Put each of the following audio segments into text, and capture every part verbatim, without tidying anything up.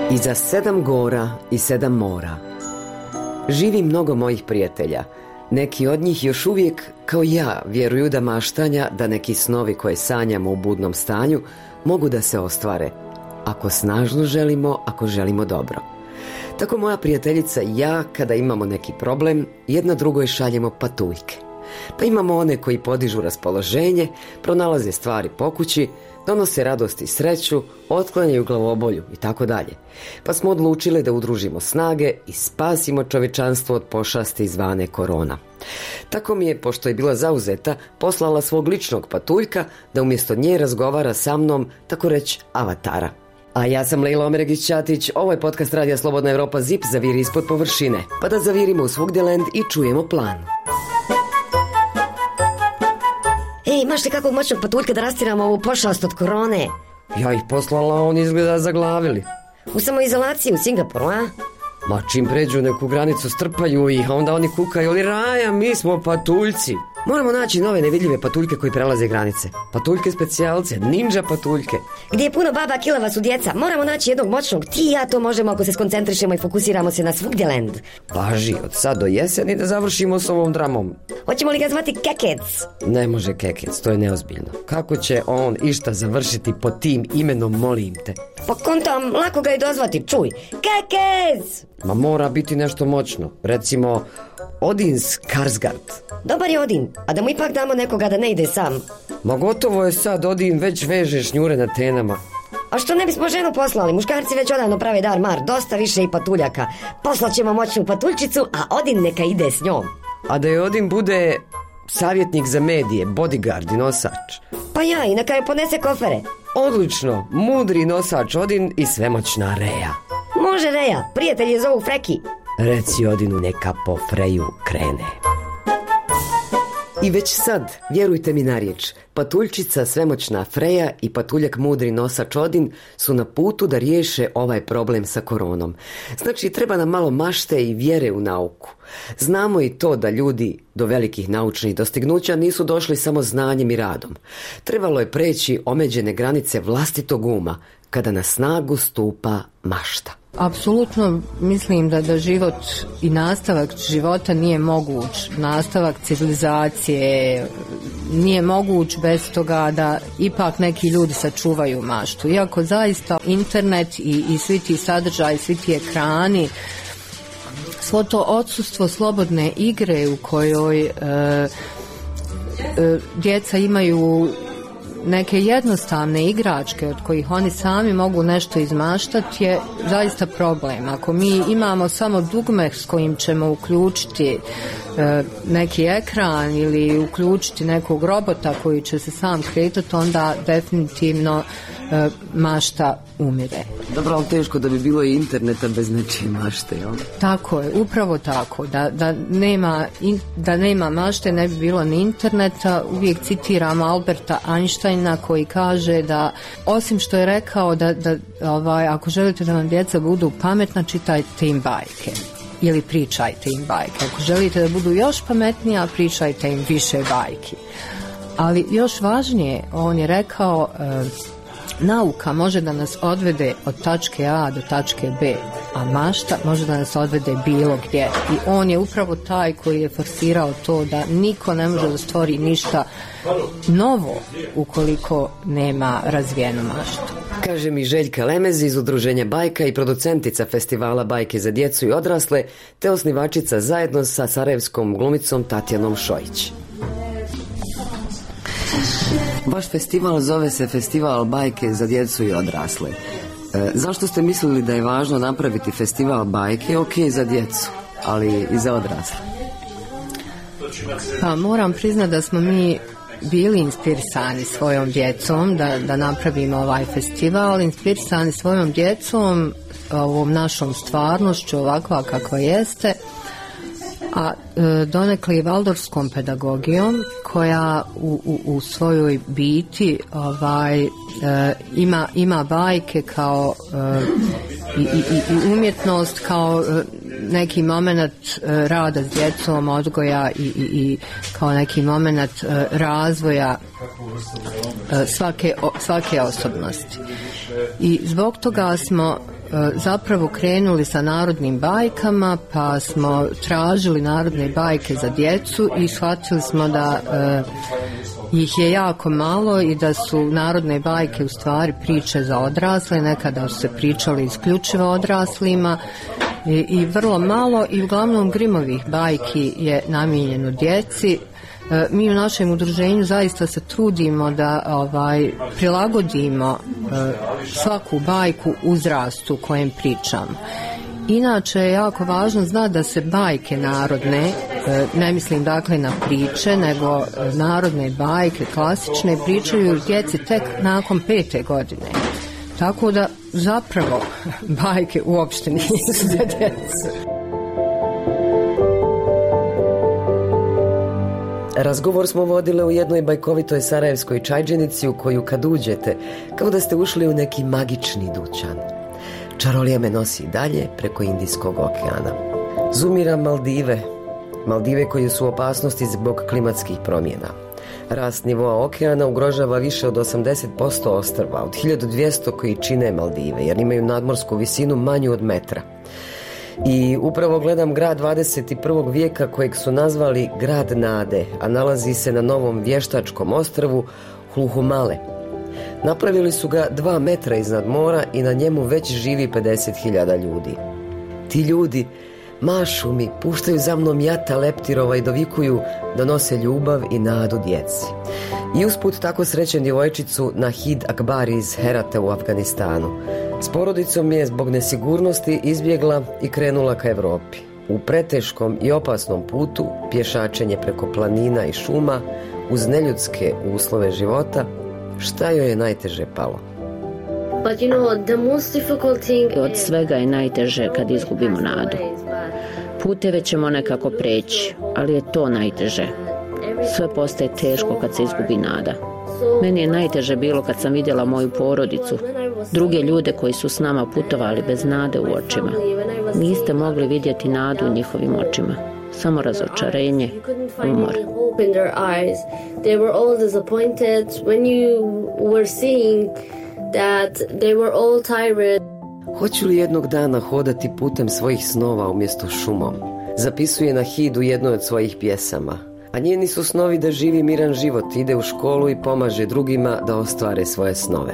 Iza sedam gora i sedam mora živi mnogo mojih prijatelja. Neki od njih još uvijek, kao ja, vjeruju da maštanja, da neki snovi koje sanjamo u budnom stanju mogu da se ostvare, ako snažno želimo, ako želimo dobro. Tako moja prijateljica i ja, kada imamo neki problem, jedna drugoj šaljemo patuljke. Pa imamo one koji podižu raspoloženje, pronalaze stvari po kući, donose radost i sreću, otklanjaju glavobolju i tako dalje. Pa smo odlučili da udružimo snage i spasimo čovječanstvo od pošasti zvane korona. Tako mi je, pošto je bila zauzeta, poslala svog ličnog patuljka da umjesto nje razgovara sa mnom, tako reći avatara. A ja sam Lejla Omeregić-Ćatić, ovo je podcast Radija Slobodna Evropa Zip, zaviri ispod površine. Pa da zavirimo u Svugdjeland i čujemo plan. Ej, imaš li kakvog moćnog patuljka da rastiramo ovu pošast od korone? Ja ih poslala, oni izgleda zaglavili. U samoizolaciji u Singapuru, a? Ma čim pređu neku granicu strpaju ih, a onda oni kukaju, ali Raja, mi smo patuljci. Moramo naći nove nevidljive patuljke koji prelaze granice. Patuljke specijalce, ninja patuljke. Gdje je puno baba, kilava su djeca. Moramo naći jednog moćnog. Ti i ja to možemo ako se skoncentrišemo i fokusiramo se na Svugdjeland. Važi, od sad do jeseni da završimo s ovom dramom. Hoćemo li ga zvati Kekec? Ne može Kekec, to je neozbiljno. Kako će on išta završiti pod tim imenom, molim te? Pa kontam, lako ga je dozvati, čuj. Kekec! Ma mora biti nešto moćno. Recimo, Odin Skarsgård. Dobar je Odin, a da mu ipak damo nekoga da ne ide sam. Ma gotovo je sad, Odin već veže šnjure na tenama. A što ne bismo ženu poslali? Muškarci već odavno prave dar mar, dosta više i patuljaka. Poslaćemo moćnu patuljčicu, a Odin neka ide s njom. A da je Odin bude savjetnik za medije, bodyguard i nosač. Pa ja, i neka je ponese kofere. Odlično, mudri nosač Odin i svemoćna Reja. Može Reja, prijatelj je zovu Freki. Reci Odinu neka po Freju krene. I već sad, vjerujte mi na riječ, patuljčica svemoćna Freja i patuljak mudri nosač Odin su na putu da riješe ovaj problem sa koronom. Znači, treba nam malo mašte i vjere u nauku. Znamo i to da ljudi do velikih naučnih dostignuća nisu došli samo znanjem i radom. Trebalo je preći omeđene granice vlastitog uma, kada na snagu stupa mašta. Apsolutno mislim da, da život i nastavak života nije moguć, nastavak civilizacije nije moguć bez toga da ipak neki ljudi sačuvaju maštu. Iako zaista internet i, i svi ti sadržaji, svi ti ekrani, svo to odsustvo slobodne igre u kojoj e, e, djeca imaju neke jednostavne igračke od kojih oni sami mogu nešto izmaštati je zaista problem. Ako mi imamo samo dugme s kojim ćemo uključiti e, neki ekran ili uključiti nekog robota koji će se sam kretati, onda definitivno e, mašta umire. Dobro, ali teško da bi bilo i interneta bez nečije mašte, jel? Tako je, upravo tako. Da, da, nema, in, da nema mašte ne bi bilo ni interneta. Uvijek citiramo Alberta Einsteina koji kaže da, osim što je rekao da, da ovaj, ako želite da vam djeca budu pametna, čitajte im bajke. Ili pričajte im bajke. Ako želite da budu još pametnija, pričajte im više bajki. Ali još važnije, on je rekao... E, nauka može da nas odvede od tačke A do tačke B, a mašta može da nas odvede bilo gdje. I on je upravo taj koji je forsirao to da niko ne može da stvori ništa novo ukoliko nema razvijenu maštu. Kaže mi Željka Lemez iz Udruženja Bajka i producentica festivala Bajke za djecu i odrasle, te osnivačica zajedno sa sarajevskom glumicom Tatjanom Šojić. Vaš festival zove se Festival Bajke za djecu i odrasle. E, zašto ste mislili da je važno napraviti festival bajke, ok, za djecu, ali i za odrasle? Pa moram priznati da smo mi bili inspirisani svojom djecom da, da napravimo ovaj festival, inspirisani svojom djecom, ovom našom stvarnošću ovakva kakva jeste, a e, donekle i valdorskom pedagogijom koja u, u, u svojoj biti ovaj, e, ima, ima bajke kao e, i, i, i umjetnost kao e, neki moment e, rada s djecom, odgoja i, i, i kao neki moment e, razvoja e, svake, o, svake osobnosti. I zbog toga smo zapravo krenuli sa narodnim bajkama, pa smo tražili narodne bajke za djecu i shvatili smo da e, ih je jako malo i da su narodne bajke u stvari priče za odrasle, nekada su se pričali isključivo odraslima i, i vrlo malo i uglavnom Grimovih bajki je namijenjeno djeci. E, mi u našem udruženju zaista se trudimo da ovaj, prilagodimo e, svaku bajku uzrastu kojem pričam. Inače je jako važno znati da se bajke narodne, ne mislim dakle na priče, nego narodne bajke, klasične, pričaju djeci tek nakon pete godine. Tako da zapravo bajke uopšte nisu za djecu. Razgovor smo vodile u jednoj bajkovitoj sarajevskoj čajđenici u koju kad uđete, kao da ste ušli u neki magični dućan. Čarolija me nosi dalje preko Indijskog okeana. Zumiram Maldive, Maldive koje su u opasnosti zbog klimatskih promjena. Rast nivoa okeana ugrožava više od osamdeset posto ostrva, od hiljadu dvjesto koji čine Maldive, jer imaju nadmorsku visinu manju od metra. I upravo gledam grad dvadeset prvog vijeka kojeg su nazvali Grad Nade, a nalazi se na novom vještačkom ostrvu Hluhumale. Napravili su ga dva metra iznad mora i na njemu već živi pedeset hiljada ljudi. Ti ljudi mašu mi, puštaju za mnom jata leptirova i dovikuju da nose ljubav i nadu djeci. I usput tako srećem djevojčicu Nahid Akbar iz Herata u Afganistanu. S porodicom je zbog nesigurnosti izbjegla i krenula ka Europi. U preteškom i opasnom putu, pješačenje preko planina i šuma, uz neljudske uslove života, šta joj je najteže palo? But you know, the most difficult thing... Od svega je najteže kad izgubimo nadu. Puteve ćemo nekako preći, ali je to najteže. Sve postaje teško kad se izgubi nada. Meni je najteže bilo kad sam vidjela moju porodicu, druge ljude koji su s nama putovali bez nade u očima. Niste mogli vidjeti nadu u njihovim očima, samo razočarenje, umor. They were all disappointed when you were seeing that they were all tired. Hoću li jednog dana hodati putem svojih snova umjesto šumom? Zapisuje Nahid u jednoj od svojih pjesama. A njeni su snovi da živi miran život, ide u školu i pomaže drugima da ostvare svoje snove.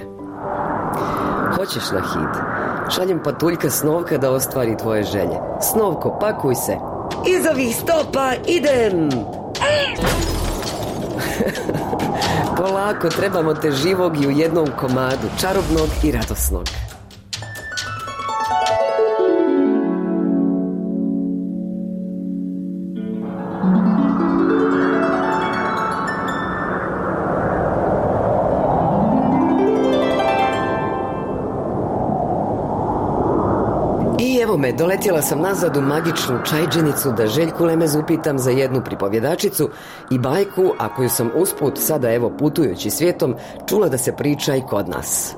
Hoćeš, Nahid? Šaljem patuljka Snovka da ostvari tvoje želje. Snovko, pakuj se. Iz ovih stopa idem! Polako, trebamo te živog i u jednom komadu, čarobnog i radosnog. I evo me, doletjela sam nazad u magičnu čajđenicu da Željku Lemez upitam za jednu pripovjedačicu i bajku, a koju sam usput sada evo putujući svijetom čula da se priča i kod nas.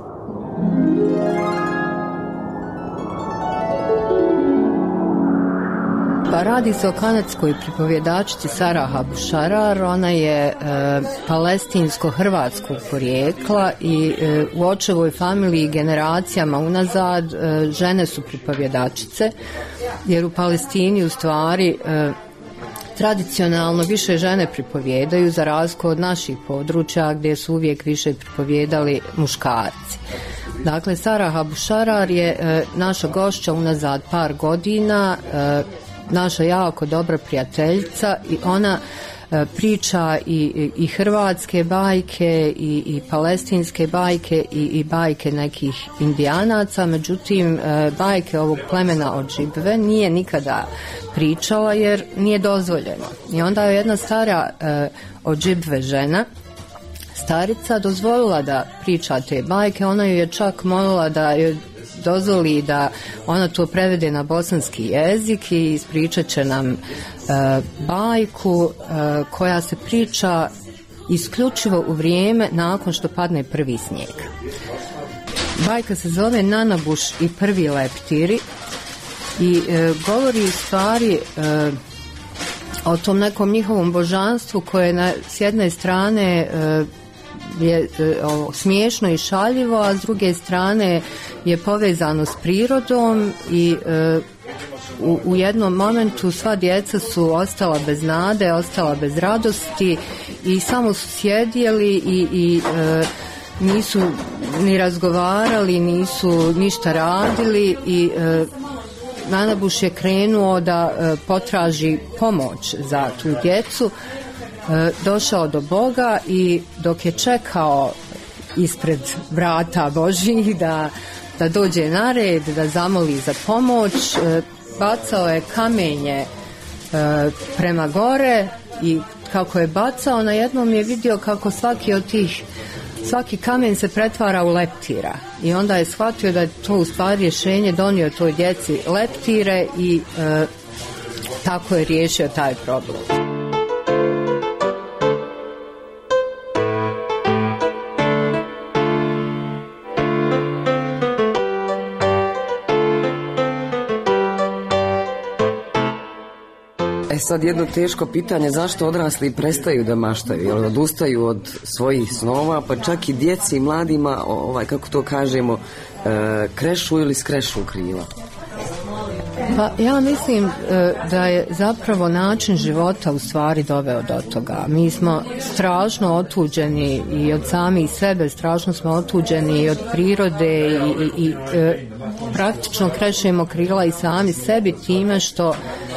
Pa radi se o kanadskoj pripovjedačici Sarah Abu Sharar. Ona je e, palestinsko-hrvatskog porijekla i e, u očevoj familiji generacijama unazad e, žene su pripovjedačice, jer u Palestini u stvari e, tradicionalno više žene pripovjedaju, za razliku od naših područja gdje su uvijek više pripovjedali muškarci. Dakle, Sarah Abu Sharar je e, naša gošća unazad par godina, e, naša jako dobra prijateljica, i ona e, priča i, i hrvatske bajke i, i palestinske bajke i, i bajke nekih indijanaca. Međutim, e, bajke ovog plemena Odžibve nije nikada pričala jer nije dozvoljeno. I onda je jedna stara e, Odžibve žena, starica, dozvolila da priča te bajke. Ona ju je čak molila da joj dozvoli da ona to prevede na bosanski jezik i ispričat će nam e, bajku e, koja se priča isključivo u vrijeme nakon što padne prvi snijeg. Bajka se zove Nanabuš i prvi leptiri i e, govori u stvari e, o tom nekom njihovom božanstvu koje na, s jedne strane e, je o, smiješno i šaljivo, a s druge strane je povezano s prirodom i e, u, u jednom momentu sva djeca su ostala bez nade, ostala bez radosti i samo su sjedjeli i, i e, nisu ni razgovarali, nisu ništa radili i e, Nanabuš je krenuo da e, potraži pomoć za tu djecu, e, došao do Boga i dok je čekao ispred vrata Božjih da, da dođe na red, da zamoli za pomoć, e, bacao je kamenje e, prema gore i kako je bacao, na jednom je vidio kako svaki od tih svaki kamen se pretvara u leptira i onda je shvatio da je to u stvari rješenje, donio toj djeci leptire i e, tako je riješio taj problem. E sad jedno teško pitanje, zašto odrasli prestaju da maštaju, jel odustaju od svojih snova, pa čak i djeci i mladima, ovaj, kako to kažemo, e, krešu ili skrešu krila? Pa ja mislim e, da je zapravo način života u stvari doveo do toga. Mi smo strašno otuđeni i od samih sebe, strašno smo otuđeni i od prirode i, i, i e, praktično krešemo krila i sami sebi time što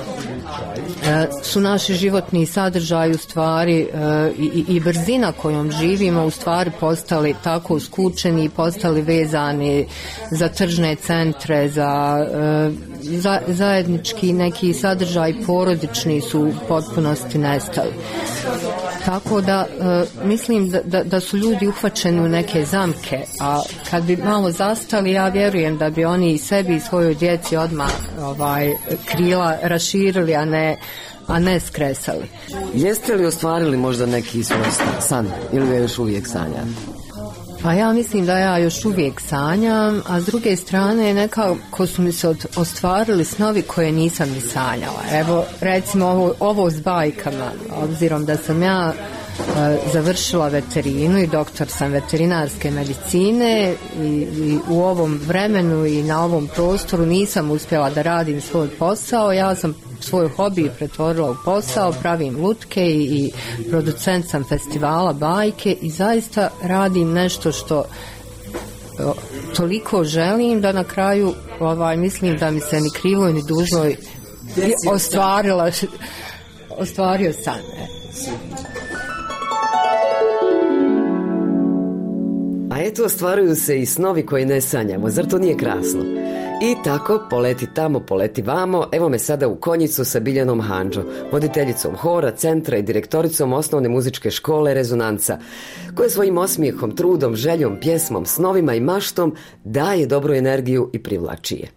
su naši životni sadržaji u stvari i, i brzina kojom živimo u stvari postali tako uskučeni i postali vezani za tržne centre, za, za zajednički neki sadržaj porodični su u potpunosti nestali. Tako da mislim da, da, da su ljudi uhvaćeni u neke zamke, a kad bi malo zastali, ja vjerujem da bi oni i sebi i svojoj djeci odmah ovaj, krila raširili, a ne a ne skresali. Jeste li ostvarili možda neki svoj san ili je još uvijek sanjam? Pa ja mislim da ja još uvijek sanjam, a s druge strane nekako su mi se od, ostvarili snovi koje nisam ni sanjala. Evo recimo ovo, ovo s bajkama, obzirom da sam ja e, završila veterinu i doktor sam veterinarske medicine i, i u ovom vremenu i na ovom prostoru nisam uspjela da radim svoj posao. Ja sam svoj hobi pretvorila u posao, pravim lutke i, i producent sam festivala bajke i zaista radim nešto što o, toliko želim da na kraju ovaj, mislim da mi se ni krivo ni dužno ostvarila ostvario san. A eto, ostvaruju se i snovi koje ne sanjamo, zar to nije krasno? I tako, poleti tamo, poleti vamo, evo me sada u Konjicu sa Biljanom Handžo, voditeljicom hora, centra i direktoricom osnovne muzičke škole Rezonanca, koja svojim osmijehom, trudom, željom, pjesmom, snovima i maštom daje dobru energiju i privlači je.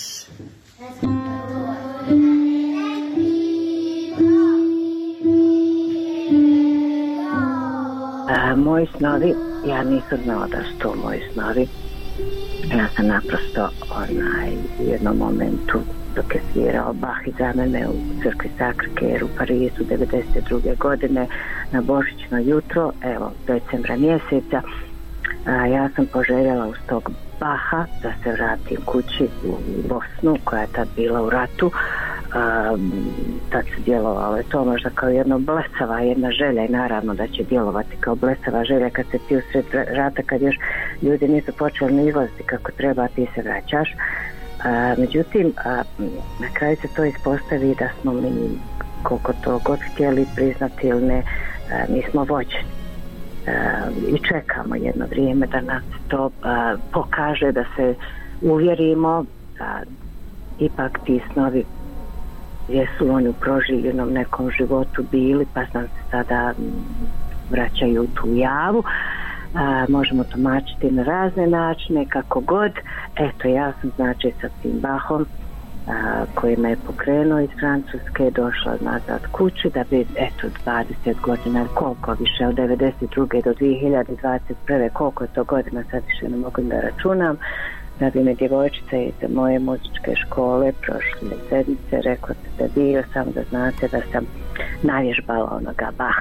A, moji snovi, ja nisam znala da su to moji snovi. Ja sam naprosto onaj, u jednom momentu dok je svirao Bach iza mene u crkvi Sacré-Cœur u Parizu devedeset druge godine na božićno jutro, evo, decembra mjeseca, a, ja sam poželjela uz tog Baha da se vratim kući u Bosnu koja je tad bila u ratu. A, tad se djelovalo je to možda kao jedno blesava jedna želja i naravno da će djelovati kao blesava želja kad se ti usred rata, kad još ljudi nisu počeli ni izlaziti kako treba, ti se vraćaš. A, međutim a, na kraju se to ispostavi da smo mi, koliko to god htjeli priznati ili ne, a, mi smo vođeni. Uh, i čekamo jedno vrijeme da nas to uh, pokaže, da se uvjerimo da ipak ti snovi jesu oni u proživljenom nekom životu bili, pa nam se sada vraćaju u tu javu. Uh, možemo tumačiti na razne načine, kako god. Eto, ja sam znači sa tim Bachom a, koji me je pokrenuo iz Francuske, došla nazad kući da bi, eto, dvadeset godina, koliko više, od devedeset druge do dvije hiljade dvadeset prve, koliko je to godina, sad više ne mogu da računam, da bi me djevojčica iz moje muzičke škole prošle sedmice rekla se da bio, samo da znate da sam navježbala onoga Baha.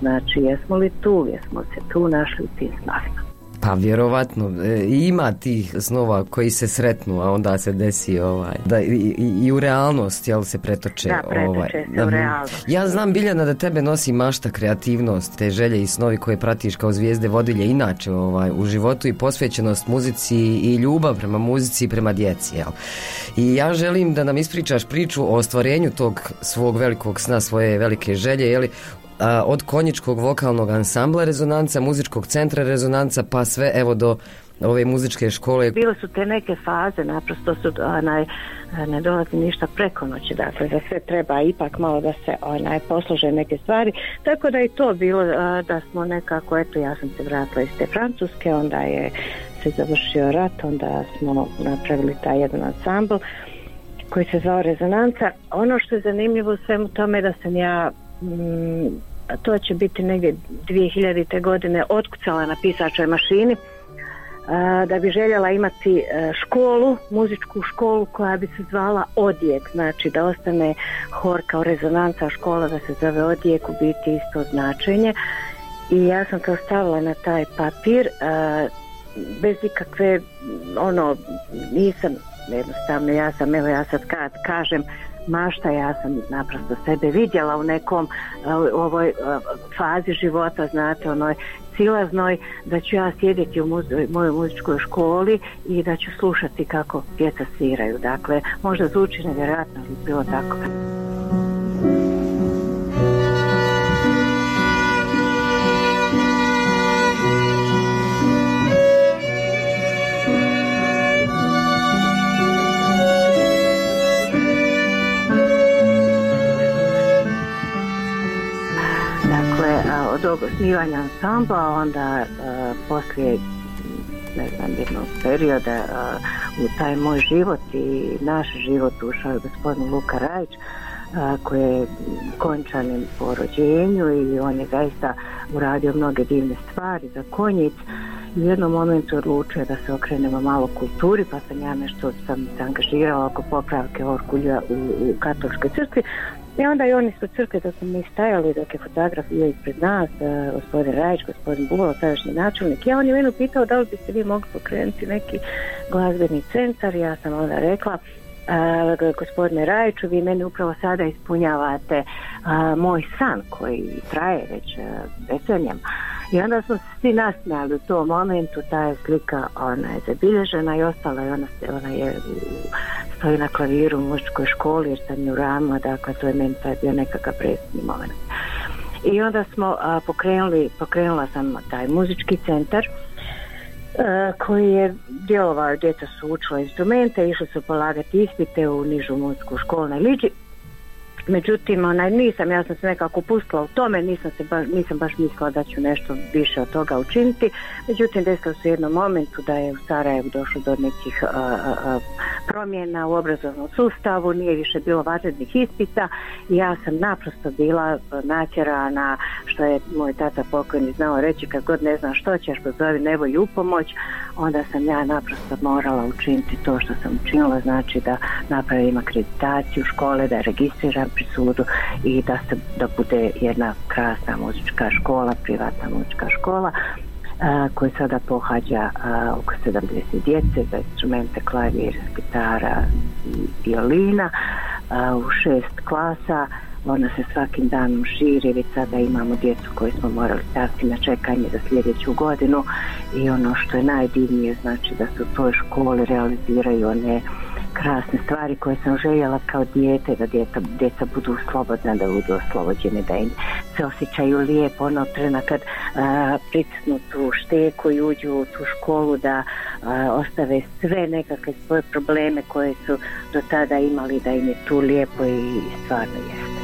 znači jesmo li tu, jesmo se tu našli u tim snovima. Pa vjerovatno e, ima tih snova koji se sretnu, a onda se desi ovaj, da i, i, i u realnost jel se pretoče. Da, pretoče ovaj, se da, u realnost. Ja znam, Biljana, da tebe nosi mašta, kreativnost, te želje i snovi koje pratiš kao zvijezde vodilje inače ovaj, u životu i posvećenost muzici i ljubav prema muzici i prema djeci. Jel? I ja želim da nam ispričaš priču o ostvarenju tog svog velikog sna, svoje velike želje, jeli, od konjičkog vokalnog ansambla Rezonanca, muzičkog centra Rezonanca, pa sve evo do ove muzičke škole. Bile su te neke faze, naprosto su onaj, ne dolazi ništa preko noći, dakle za sve treba ipak malo da se onaj, poslože neke stvari, tako da je to bilo da smo nekako, eto ja sam se vratila iz te Francuske, onda je se završio rat, onda smo napravili taj jedan ansambl koji se zvao Rezonanca. Ono što je zanimljivo u svemu tome da sam ja mm, to će biti negdje dvije hiljadite godine otkucala na pisačoj mašini a, da bi željela imati a, školu, muzičku školu koja bi se zvala Odjek, znači da ostane hor kao Rezonanca, škola da se zove Odjek, u biti isto značenje, i ja sam to stavila na taj papir a, bez ikakve ono, nisam jednostavno, ja sam, evo ja sad kad kažem mašta, ja sam naprosto sebe vidjela u nekom u ovoj uh, fazi života, znate, onoj silaznoj, da ću ja sjediti u muzi- mojoj muzičkoj školi i da ću slušati kako djeca sviraju. Dakle, možda zvuči nevjerojatno, ali bilo tako. Od osnivanja ansambla, onda uh, poslije ne znam jednog perioda uh, u taj moj život i naš život ušao je gospodin Luka Rajić, uh, koji je konjčanin po rođenju i on je zaista uradio mnoge divne stvari za konjic. U jednom momentu odlučio da se okrenemo malo kulturi, pa sam ja nešto sam se angažirala oko popravke orgulja u, u katoličkoj crkvi. I onda i oni ispred crkve dok smo mi stajali, dok je fotograf bio ispred nas, uh, gospodin Rajić, gospodin Bubalo, tadašnji načelnik, ja on je mene pitao da li biste vi mogli pokrenuti neki glazbeni centar. Ja sam onda rekla, uh, gospodine Rajiću, vi meni upravo sada ispunjavate uh, moj san koji traje već uh, decenijama. I onda smo se svi nasmijali u tom momentu, ta je slika, ona je zabilježena i ostala je, ona, ona je stoji na klaviru u muzičkoj školi jer sam ju rama, dakle to je meni taj bio nekakav presudni moment. I onda smo a, pokrenuli, pokrenula sam taj muzički centar a, koji je djelovao, djeca su učila instrumente, išli su polagati ispite u nižu muzičku školu na Liđi. Međutim, onaj, nisam, ja sam se nekako pustila u tome, nisam, se ba, nisam baš mislila da ću nešto više od toga učiniti. Međutim, desilo se u jednom momentu da je u Sarajevu došlo do nekih a, a, promjena u obrazovnom sustavu, nije više bilo vanrednih ispita i ja sam naprosto bila natjerana, što je moj tata pokojni znao reći, kad god ne znam što ćeš, pozovi nevolju u pomoć, onda sam ja naprosto morala učiniti to što sam učinila, znači da napravim akreditaciju škole, da registriram pri sudu i da se da bude jedna krasna muzička škola, privatna muzička škola a, koja sada pohađa a, oko sedamdeset djece za instrumente klavir, gitara i violina a, u šest klasa. Ona se svakim danom širi, već sada imamo djecu koji smo morali staviti na čekanje za sljedeću godinu i ono što je najdivnije, znači da se u toj školi realiziraju one krasne stvari koje sam željela kao dijete, da djeca, djeca budu slobodna, da budu oslobođene, da im se osjećaju lijepo onog trena kad a, pritisnu tu šteku i uđu u tu školu, da a, ostave sve nekakve svoje probleme koje su do tada imali, da im je tu lijepo i stvarno jeste.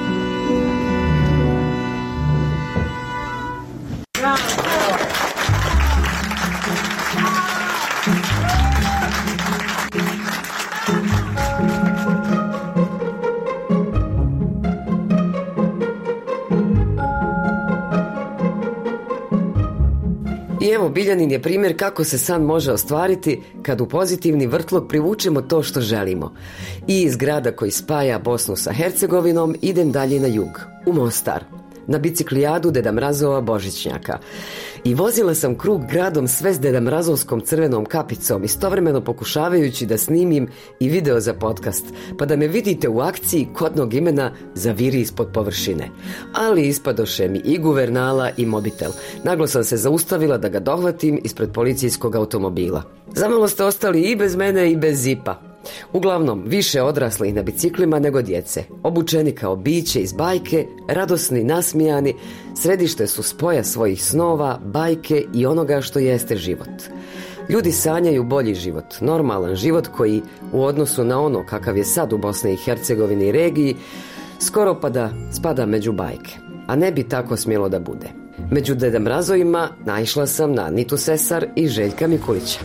I evo, Biljanin je primjer kako se san može ostvariti kad u pozitivni vrtlog privučemo to što želimo. I iz grada koji spaja Bosnu sa Hercegovinom idem dalje na jug, u Mostar. na biciklijadu Deda Mrazova Božićnjaka. I vozila sam krug gradom sve s Deda Mrazovskom crvenom kapicom, istovremeno pokušavajući da snimim i video za podcast, pa da me vidite u akciji kodnog imena zaviri ispod površine. Ali ispadoše mi i guvernala i mobitel. Naglo sam se zaustavila da ga dohvatim ispred policijskog automobila. Zamalo ste ostali i bez mene i bez zipa. Uglavnom, više odraslih na biciklima nego djece. Obučeni kao biće iz bajke, radosni, nasmijani, središte su spoja svojih snova, bajke i onoga što jeste život. Ljudi sanjaju bolji život, normalan život koji, u odnosu na ono kakav je sad u Bosni i Hercegovini i regiji, skoro pa da spada među bajke. A ne bi tako smjelo da bude. Među Deda Mrazovima naišla sam na Nitu Sesar i Željka Mikulića.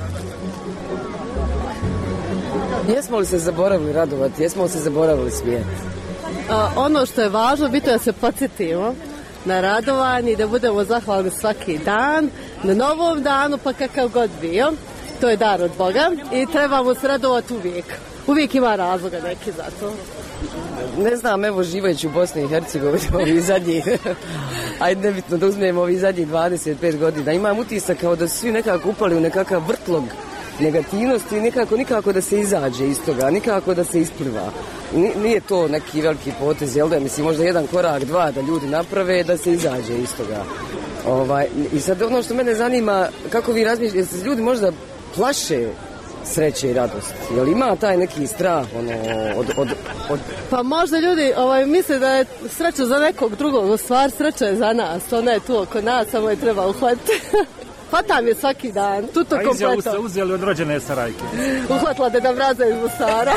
Jesmo li se zaboravili radovati? Jesmo li se zaboravili svijet? A, ono što je važno, bitno je da se podsjetimo na radovanje i da budemo zahvalni svaki dan, na novom danu, pa kakav god bio. To je dar od Boga i trebamo se radovati uvijek. Uvijek ima razloga neki za to. Ne znam, evo živajući u Bosni i Hercegovini ovih zadnjih, ajde nebitno da uzmemo ovih zadnjih dvadeset pet godina, imam utisak kao da su svi nekako upali u nekakav vrtlog negativnosti i nikako, nikako da se izađe iz toga, nikako da se ispliva. Nije to neki veliki potez, jel da? Mislim, možda jedan korak, dva da ljudi naprave da se izađe iz toga. Ovaj, I sad ono što mene zanima, kako vi razmišljate, se ljudi možda plaše sreće i radosti? Jel ima taj neki strah ono, od, od, od... Pa možda ljudi ovaj, misle da je sreća za nekog drugog, u stvar sreća je za nas, ona je tu oko nas, samo je treba uhvatiti. Hvatam je svaki dan, tuto kompleto. A izjavu ste uzeli od rođene Sarajke. Uhvatila Deda Mraza iz Mostara.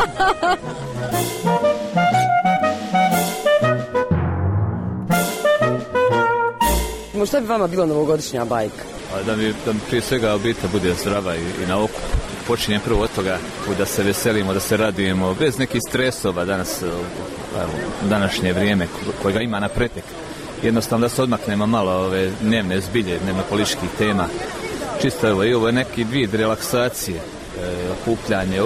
Šta bi vama bila novogodišnja bajka? Da mi, da mi prije svega obitelj bude zdrava i, i na oku. Počinjem prvo od toga da se veselimo, da se radujemo bez nekih stresova danas, evo, današnje vrijeme kojega ima na pretek. Jednostavno da se odmaknemo malo ove dnevne zbilje, dnevno političkih tema. Čisto evo, i ovo je neki vid relaksacije, e, okupljanje,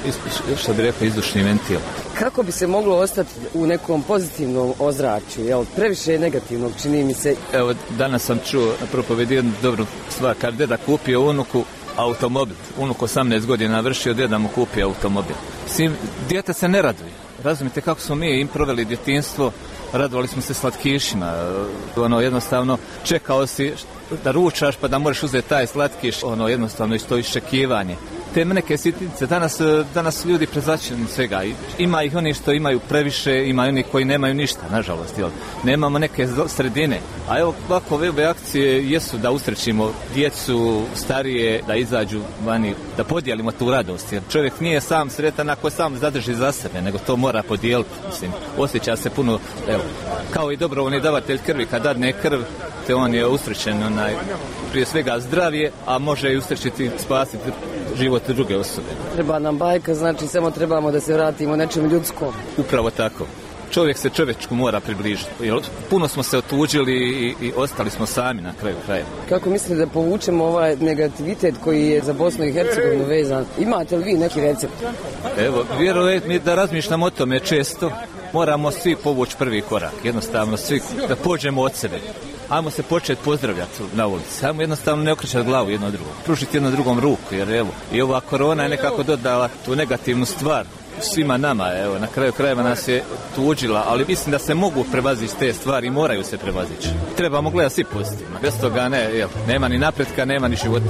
što bi rekao, izdušni ventil. Kako bi se moglo ostati u nekom pozitivnom ozračju, jel? Previše je negativnog, čini mi se. Evo, danas sam čuo na propovedi jednu dobru stvar, kad deda kupio unuku automobil, unuk osamnaest godina vršio, deda mu kupio automobil. Svim, dijete se ne raduje. Razumite kako smo mi im proveli djetinjstvo, radovali smo se slatkišima, ono jednostavno čekao si da ručaš pa da možeš uzeti taj slatkiš, ono jednostavno i to iščekivanje. Te neke sitnice, danas, danas su ljudi prezračeni svega. Ima ih oni što imaju previše, ima oni koji nemaju ništa, nažalost. Jel? Nemamo neke sredine. A evo ovako ove akcije jesu da usrećimo djecu, starije, da izađu vani, da podijelimo tu radost. Jer čovjek nije sam sretan ako sam zadrži za sebe, nego to mora podijeliti. Mislim, osjeća se puno, evo, kao i dobrovoljni davatelj krvi, kad dadne krv, te on je usrećen, onaj, prije svega zdravije, a može i usrećiti, spasiti život druge osobe. Treba nam bajka, znači samo trebamo da se vratimo nečem ljudskom. Upravo tako. Čovjek se čovječku mora približiti. Puno smo se otuđili i, i ostali smo sami na kraju krajeva. Kako mislite da povučemo ovaj negativitet koji je za Bosnu i Hercegovinu vezan? Imate li vi neki recept? Evo, vjerujte mi da razmišljam o tome često. Moramo svi povući prvi korak. Jednostavno svi da pođemo od sebe. Ajmo se početi pozdravljati na ulici. Ajmo jednostavno ne okrećati glavu jedno drugo. Pružiti jedno drugom ruku, jer evo, i ova korona je nekako dodala tu negativnu stvar svima nama. Evo, na kraju krajeva nas je tuđila, ali mislim da se mogu prevazići te stvari i moraju se prevazići. Trebamo gledati svi pozitivno. Bez toga ne, evo, nema ni napretka, nema ni života.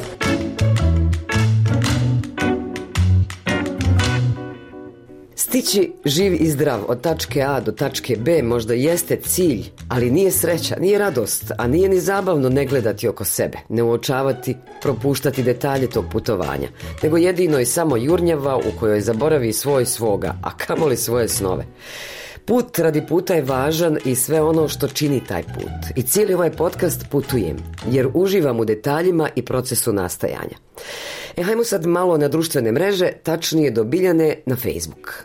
Stići živ i zdrav od tačke A do tačke B možda jeste cilj, ali nije sreća, nije radost, a nije ni zabavno ne gledati oko sebe, ne uočavati, propuštati detalje tog putovanja, nego jedino i samo jurnjava u kojoj zaboravi svoj svoga, a kamoli svoje snove. Put radi puta je važan i sve ono što čini taj put. I cijeli ovaj podcast putujem, jer uživam u detaljima i procesu nastajanja. E, hajmo sad malo na društvene mreže, tačnije do Biljane na Facebook.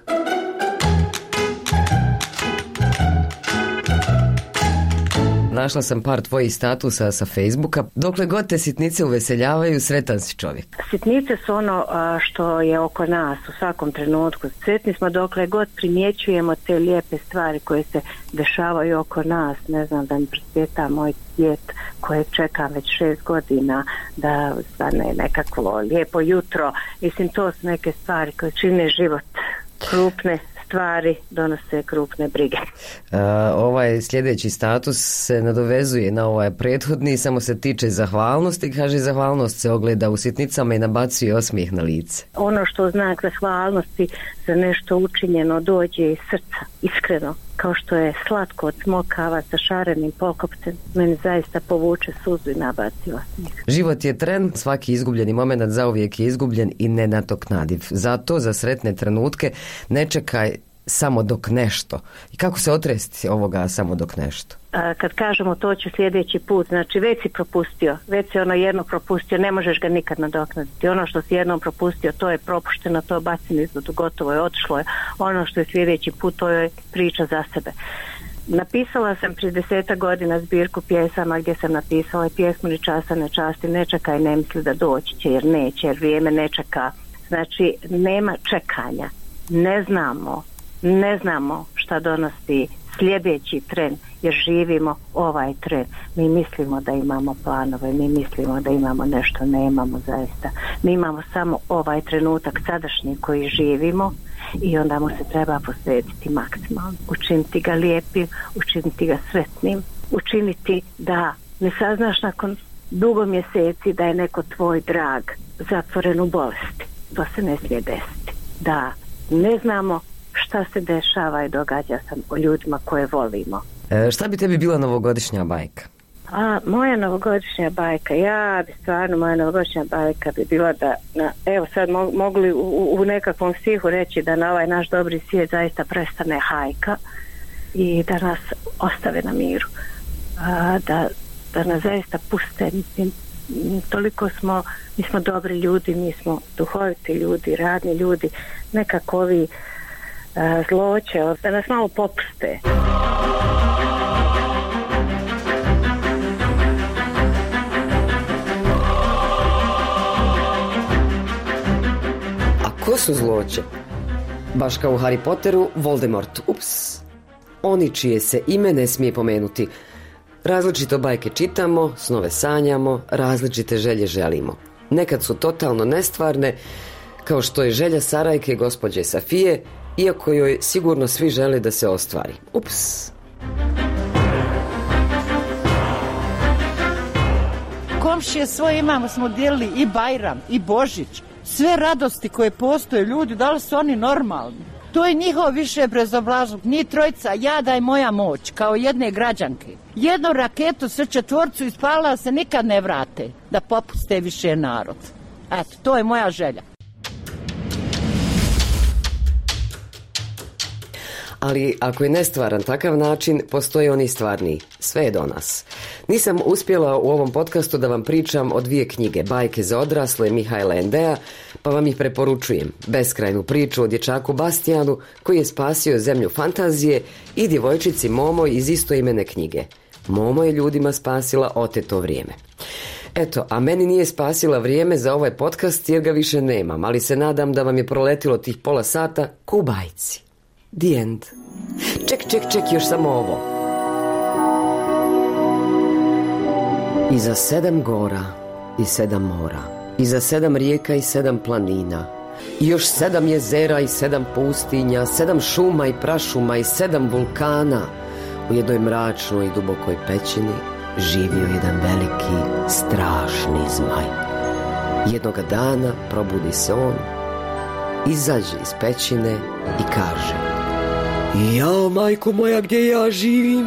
Našla sam par tvojih statusa sa Facebooka. Dokle god te sitnice uveseljavaju, sretan si čovjek. Sitnice su ono što je oko nas u svakom trenutku. Sretni smo dokle god primjećujemo te lijepe stvari koje se dešavaju oko nas. Ne znam, da mi presvijeta moj djet koje čekam već šest godina da stane nekakvo lijepo jutro. Mislim, to su neke stvari koje čine život. Krupne stvari donose krupne brige. Uh, ovaj sljedeći status se nadovezuje na ovaj prethodni, samo se tiče zahvalnosti. Kaže, zahvalnost se ogleda u sitnicama i nabacuje osmijeh na lice. Ono što znak zahvalnosti za nešto učinjeno dođe iz srca, iskreno, kao što je slatko od smokava sa šarenim pokopcem, meni zaista povuče suzu i nabaci osmijeh. Život je tren, svaki izgubljeni moment zauvijek je izgubljen i nenadoknadiv. Zato za sretne trenutke ne čekaj samo dok nešto. I kako se otresti ovoga samo dok nešto? A, kad kažemo to će sljedeći put, znači već si propustio, već si ono jedno propustio, ne možeš ga nikad nadoknaditi. Ono što si jednom propustio, to je propušteno, to je bacino izvodu, gotovo je, otišlo je. Ono što je sljedeći put, to je priča za sebe. Napisala sam prije deseta godina zbirku pjesama gdje sam napisala pjesmu Ni časa ne časti, ne čekaj, ne misli da doći će, jer neće, jer vrijeme ne čeka. Znači, nema čekanja. Ne znamo, ne znamo šta donosi sljedeći tren, jer živimo ovaj tren. Mi mislimo da imamo planove, mi mislimo da imamo nešto, nemamo zaista. Mi imamo samo ovaj trenutak sadašnji koji živimo i onda mu se treba posvetiti maksimalno. Učiniti ga lijepim, učiniti ga sretnim, učiniti da ne saznaš nakon dugo mjeseci da je neko tvoj drag zatvoren u bolesti. To se ne smije desiti. Da ne znamo šta se dešava i događa sa o ljudima koje volimo. E, šta bi tebi bila novogodišnja bajka? A, moja novogodišnja bajka, ja bi stvarno, moja novogodišnja bajka bi bila da, na, evo sad mo, mogli u, u nekakvom stihu reći da na ovaj naš dobri svijet zaista prestane hajka i da nas ostave na miru. A, da, da nas zaista puste, mislim, toliko smo, mi smo dobri ljudi, mi smo duhoviti ljudi, radni ljudi, nekako ovi a, zloće, da nas malo popuste. Ko su zloće? Baš kao u Harry Potteru, Voldemort. Ups. Oni čije se ime ne smije pomenuti. Različito bajke čitamo, snove sanjamo, različite želje želimo. Nekad su totalno nestvarne, kao što je želja Sarajke gospođe Safije, iako joj sigurno svi žele da se ostvari. Ups. Komšije svoje imamo, smo dijelili i Bajram, i Božić. Sve radosti koje postoje, ljudi, da li su oni normalni? To je njihov više bezobrazluk. Ni trojica, ja da je moja moć, kao jedne građanke. Jednu raketu sa četvorcu ispalila se nikad ne vrate, da popuste više narod. Eto, to je moja želja. Ali ako je nestvaran takav način, postoje oni stvarni. Sve je do nas. Nisam uspjela u ovom podcastu da vam pričam o dvije knjige, Bajke za odrasle Mihajla Endea, pa vam ih preporučujem. Beskrajnu priču o dječaku Bastijanu koji je spasio zemlju fantazije i djevojčici Momo iz istoimene knjige. Momo je ljudima spasila oteto vrijeme. Eto, a meni nije spasila vrijeme za ovaj podcast jer ga više nemam, ali se nadam da vam je proletilo tih pola sata ko u bajci. The end. Ček, ček, ček, još samo ovo. Iza sedam gora i sedam mora, iza sedam rijeka i sedam planina, i još sedam jezera i sedam pustinja, sedam šuma i prašuma i sedam vulkana, u jednoj mračnoj i dubokoj pećini živio jedan veliki, strašni zmaj. Jednoga dana probudi se on, izađe iz pećine i kaže: jao, majko moja, gdje ja živim?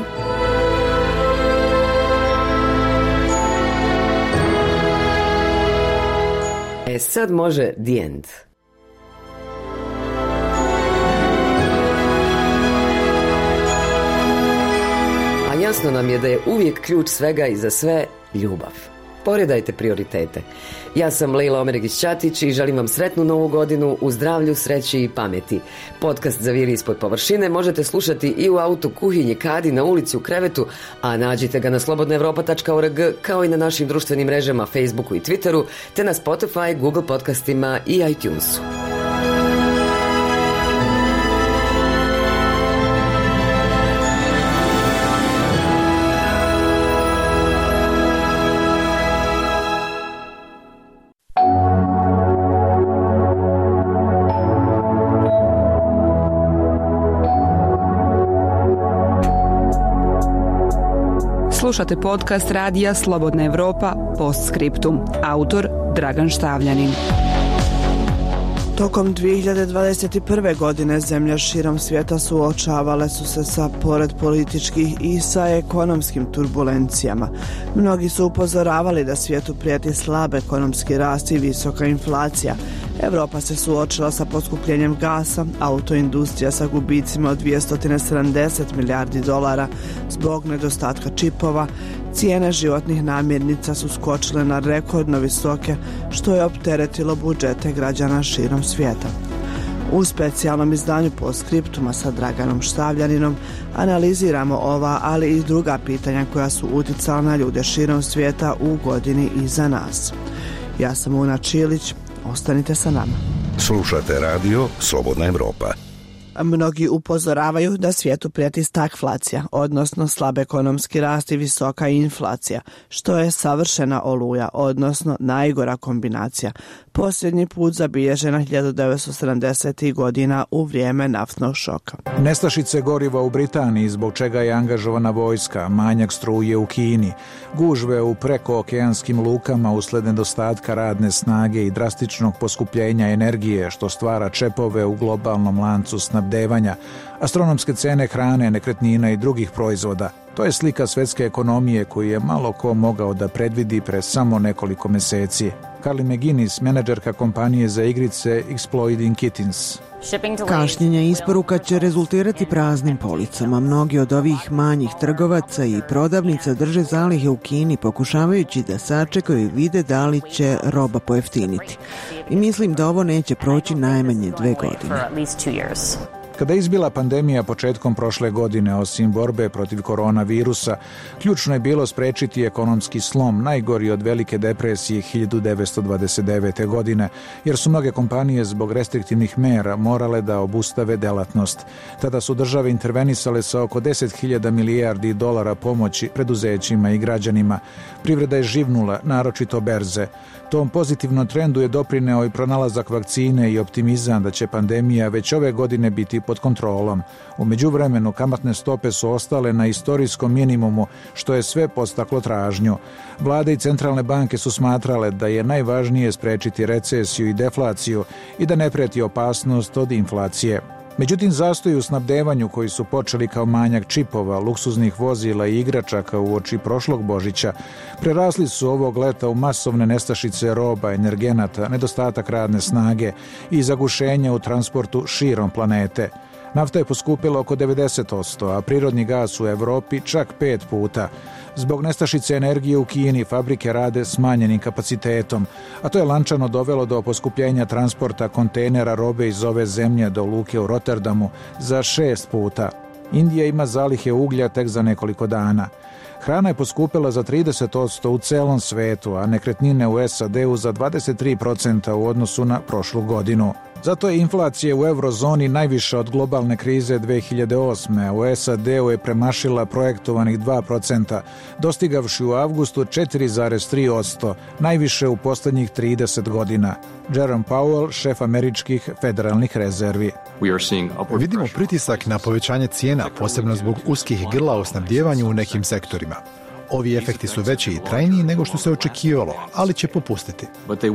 E sad može the end. A jasno nam je da je uvijek ključ svega i za sve ljubav. poredajte prioritete. Ja sam Lejla Omeregić-Ćatić i želim vam sretnu novu godinu u zdravlju, sreći i pameti. Podcast Zaviri ispod površine možete slušati i u autu, kuhinji, kadi, na ulici, u krevetu, a nađite ga na slobodna evropa tačka org kao i na našim društvenim mrežama Facebooku i Twitteru, te na Spotify, Google podcastima i iTunesu. Slušate podcast radija Slobodna Evropa Postscriptum. Autor Dragan Štavljanin. Tokom dvije hiljade dvadeset prve. godine zemlje širom svijeta suočavale su se sa, pored političkih, i sa ekonomskim turbulencijama. Mnogi su upozoravali da svijetu prijeti slab ekonomski rast i visoka inflacija. Evropa se suočila sa poskupljenjem gasa, autoindustrija sa gubicima od dvjesto sedamdeset milijardi dolara zbog nedostatka čipova, cijene životnih namirnica su skočile na rekordno visoke, što je opteretilo budžete građana širom svijeta. U specijalnom izdanju Postscriptuma sa Draganom Štavljaninom analiziramo ova, ali i druga pitanja koja su uticala na ljude širom svijeta u godini iza nas. Ja sam Una Čilić, ostanite sa nama. Slušate radio Slobodna Evropa. Mnogi upozoravaju da svijetu prijeti stagflacija, odnosno slab ekonomski rast i visoka inflacija, što je savršena oluja, odnosno najgora kombinacija, posljednji put zabilježena hiljadu devetsto sedamdesetih. godina u vrijeme naftnog šoka. Nestašice goriva u Britaniji, zbog čega je angažovana vojska, manjak struje u Kini, gužve u prekookeanskim lukama usled nedostatka radne snage i drastičnog poskupljenja energije, što stvara čepove u globalnom lancu snabdevanja, astronomske cene hrane, nekretnina i drugih proizvoda. To je slika svjetske ekonomije koju je malo ko mogao da predvidi pre samo nekoliko mjeseci. Carly McGuinness, menadžerka kompanije za igrice Exploiting Kittens. Kašnjenja isporuka će rezultirati praznim policama. Mnogi od ovih manjih trgovaca i prodavnica drže zalihe u Kini, pokušavajući da sačekaju i vide da li će roba pojeftiniti. I mislim da ovo neće proći najmanje dve godine. Kada je izbila pandemija početkom prošle godine, osim borbe protiv koronavirusa, ključno je bilo sprečiti ekonomski slom, najgori od velike depresije hiljadu devetsto dvadeset devete. godine, jer su mnoge kompanije zbog restriktivnih mera morale da obustave delatnost. Tada su države intervenisale sa oko deset hiljada milijardi dolara pomoći preduzećima i građanima. Privreda je živnula, naročito berze. Tom pozitivnom trendu je doprineo i pronalazak vakcine i optimizam da će pandemija već ove godine biti pod kontrolom. U međuvremenu kamatne stope su ostale na istorijskom minimumu, što je sve podstaklo tražnju. Vlade i centralne banke su smatrale da je najvažnije sprečiti recesiju i deflaciju i da ne preti opasnost od inflacije. Međutim, zastoji u snabdevanju koji su počeli kao manjak čipova, luksuznih vozila i igračaka uoči prošlog Božića, prerasli su ovog leta u masovne nestašice roba, energenata, nedostatak radne snage i zagušenja u transportu širom planete. Nafta je poskupila oko devedeset posto, a prirodni gas u Evropi čak pet puta. Zbog nestašice energije u Kini fabrike rade smanjenim kapacitetom, a to je lančano dovelo do poskupljenja transporta kontejnera robe iz ove zemlje do luke u Rotterdamu za šest puta. Indija ima zalihe uglja tek za nekoliko dana. Hrana je poskupila za trideset posto u celom svetu, a nekretnine u S A D-u za dvadeset tri posto u odnosu na prošlu godinu. Zato je inflacija u eurozoni najviša od globalne krize dve hiljade osme. U S A D-u je premašila projektovanih dva procenta, dostigavši u avgustu četiri zarez tri posto, najviše u posljednjih trideset godina. Jerome Powell, šef američkih federalnih rezervi. Vidimo pritisak na povećanje cijena, posebno zbog uskih grla u snabdjevanju u nekim sektorima. Ovi efekti su veći i trajniji nego što se očekivalo, ali će popustiti.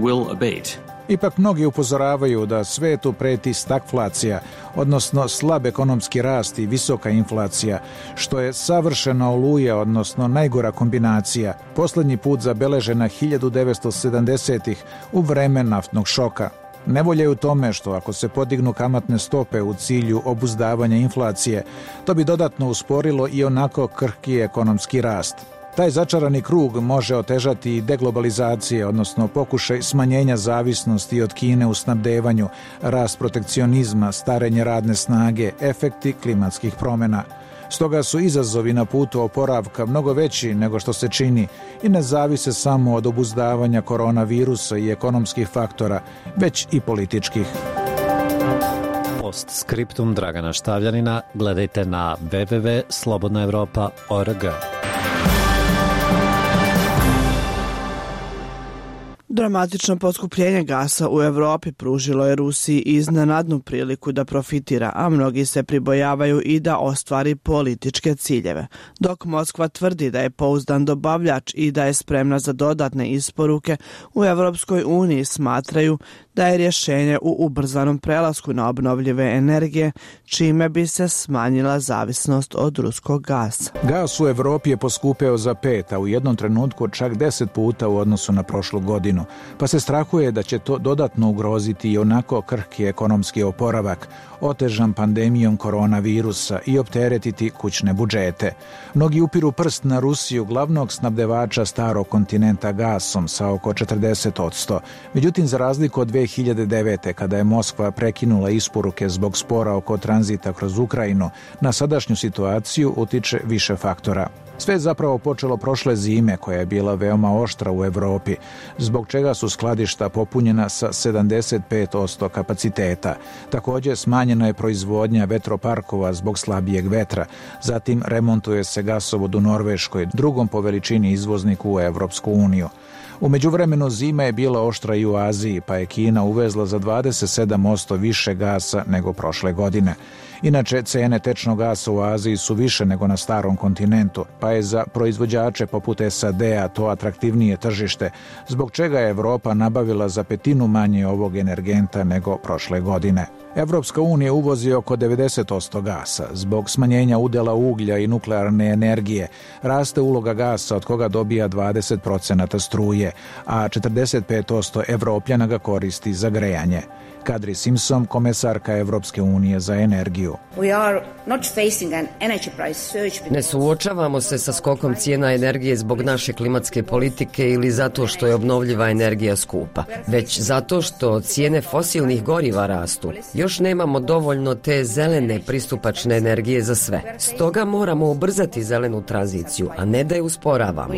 Ipak mnogi upozoravaju da svetu preti stagflacija, odnosno slab ekonomski rast i visoka inflacija, što je savršena oluja, odnosno najgora kombinacija, posljednji put zabeležena hiljadu devetsto sedamdesetih. u vreme naftnog šoka. Nevolja je u tome što ako se podignu kamatne stope u cilju obuzdavanja inflacije, to bi dodatno usporilo i onako krhki ekonomski rast. Taj začarani krug može otežati i deglobalizacije, odnosno pokušaj smanjenja zavisnosti od Kine u snabdevanju, rast protekcionizma, starenje radne snage, efekti klimatskih promjena. Stoga su izazovi na putu oporavka mnogo veći nego što se čini i ne zavise samo od obuzdavanja koronavirusa i ekonomskih faktora, već i političkih. Postskriptum Dragana Štavljanina gledajte na w w w tačka slobodna evropa tačka org. Dramatično poskupljenje gasa u Evropi pružilo je Rusiji iznenadnu priliku da profitira, a mnogi se pribojavaju i da ostvari političke ciljeve. Dok Moskva tvrdi da je pouzdan dobavljač i da je spremna za dodatne isporuke, u Evropskoj uniji smatraju da je rješenje u ubrzanom prelasku na obnovljive energije, čime bi se smanjila zavisnost od ruskog gasa. Gas u Evropi je poskupeo za pet, a u jednom trenutku čak deset puta u odnosu na prošlu godinu, pa se strahuje da će to dodatno ugroziti i onako krhki ekonomski oporavak, otežan pandemijom koronavirusa i opteretiti kućne budžete. Mnogi upiru prst na Rusiju, glavnog snabdevača starog kontinenta gasom sa oko četrdeset posto. Međutim, za razliku od dve hiljade devete. kada je Moskva prekinula isporuke zbog spora oko tranzita kroz Ukrajinu, na sadašnju situaciju utiče više faktora. Sve je zapravo počelo prošle zime, koja je bila veoma oštra u Evropi, zbog čega su skladišta popunjena sa sedamdeset pet posto kapaciteta. Također smanjena je proizvodnja vetroparkova zbog slabijeg vetra, zatim remontuje se gasovod u Norveškoj, drugom po veličini izvozniku u Evropsku uniju. U međuvremenu zima je bila oštra i u Aziji, pa je Kina uvezla za dvadeset sedam posto više gasa nego prošle godine. Inače, cene tečnog gasa u Aziji su više nego na starom kontinentu, pa je za proizvođače poput S A D-a to atraktivnije tržište, zbog čega je Evropa nabavila za petinu manje ovog energenta nego prošle godine. Evropska unija uvozi oko devedeset posto gasa. Zbog smanjenja udjela uglja i nuklearne energije raste uloga gasa od koga dobija dvadeset posto struje, a četrdeset pet posto Evropljana ga koristi za grejanje. Kadri Simpson, komesarka Evropske unije za energiju. Ne suočavamo se sa skokom cijena energije zbog naše klimatske politike ili zato što je obnovljiva energija skupa, već zato što cijene fosilnih goriva rastu. Još nemamo dovoljno te zelene pristupačne energije za sve. Stoga moramo ubrzati zelenu tranziciju, a ne da je usporavamo.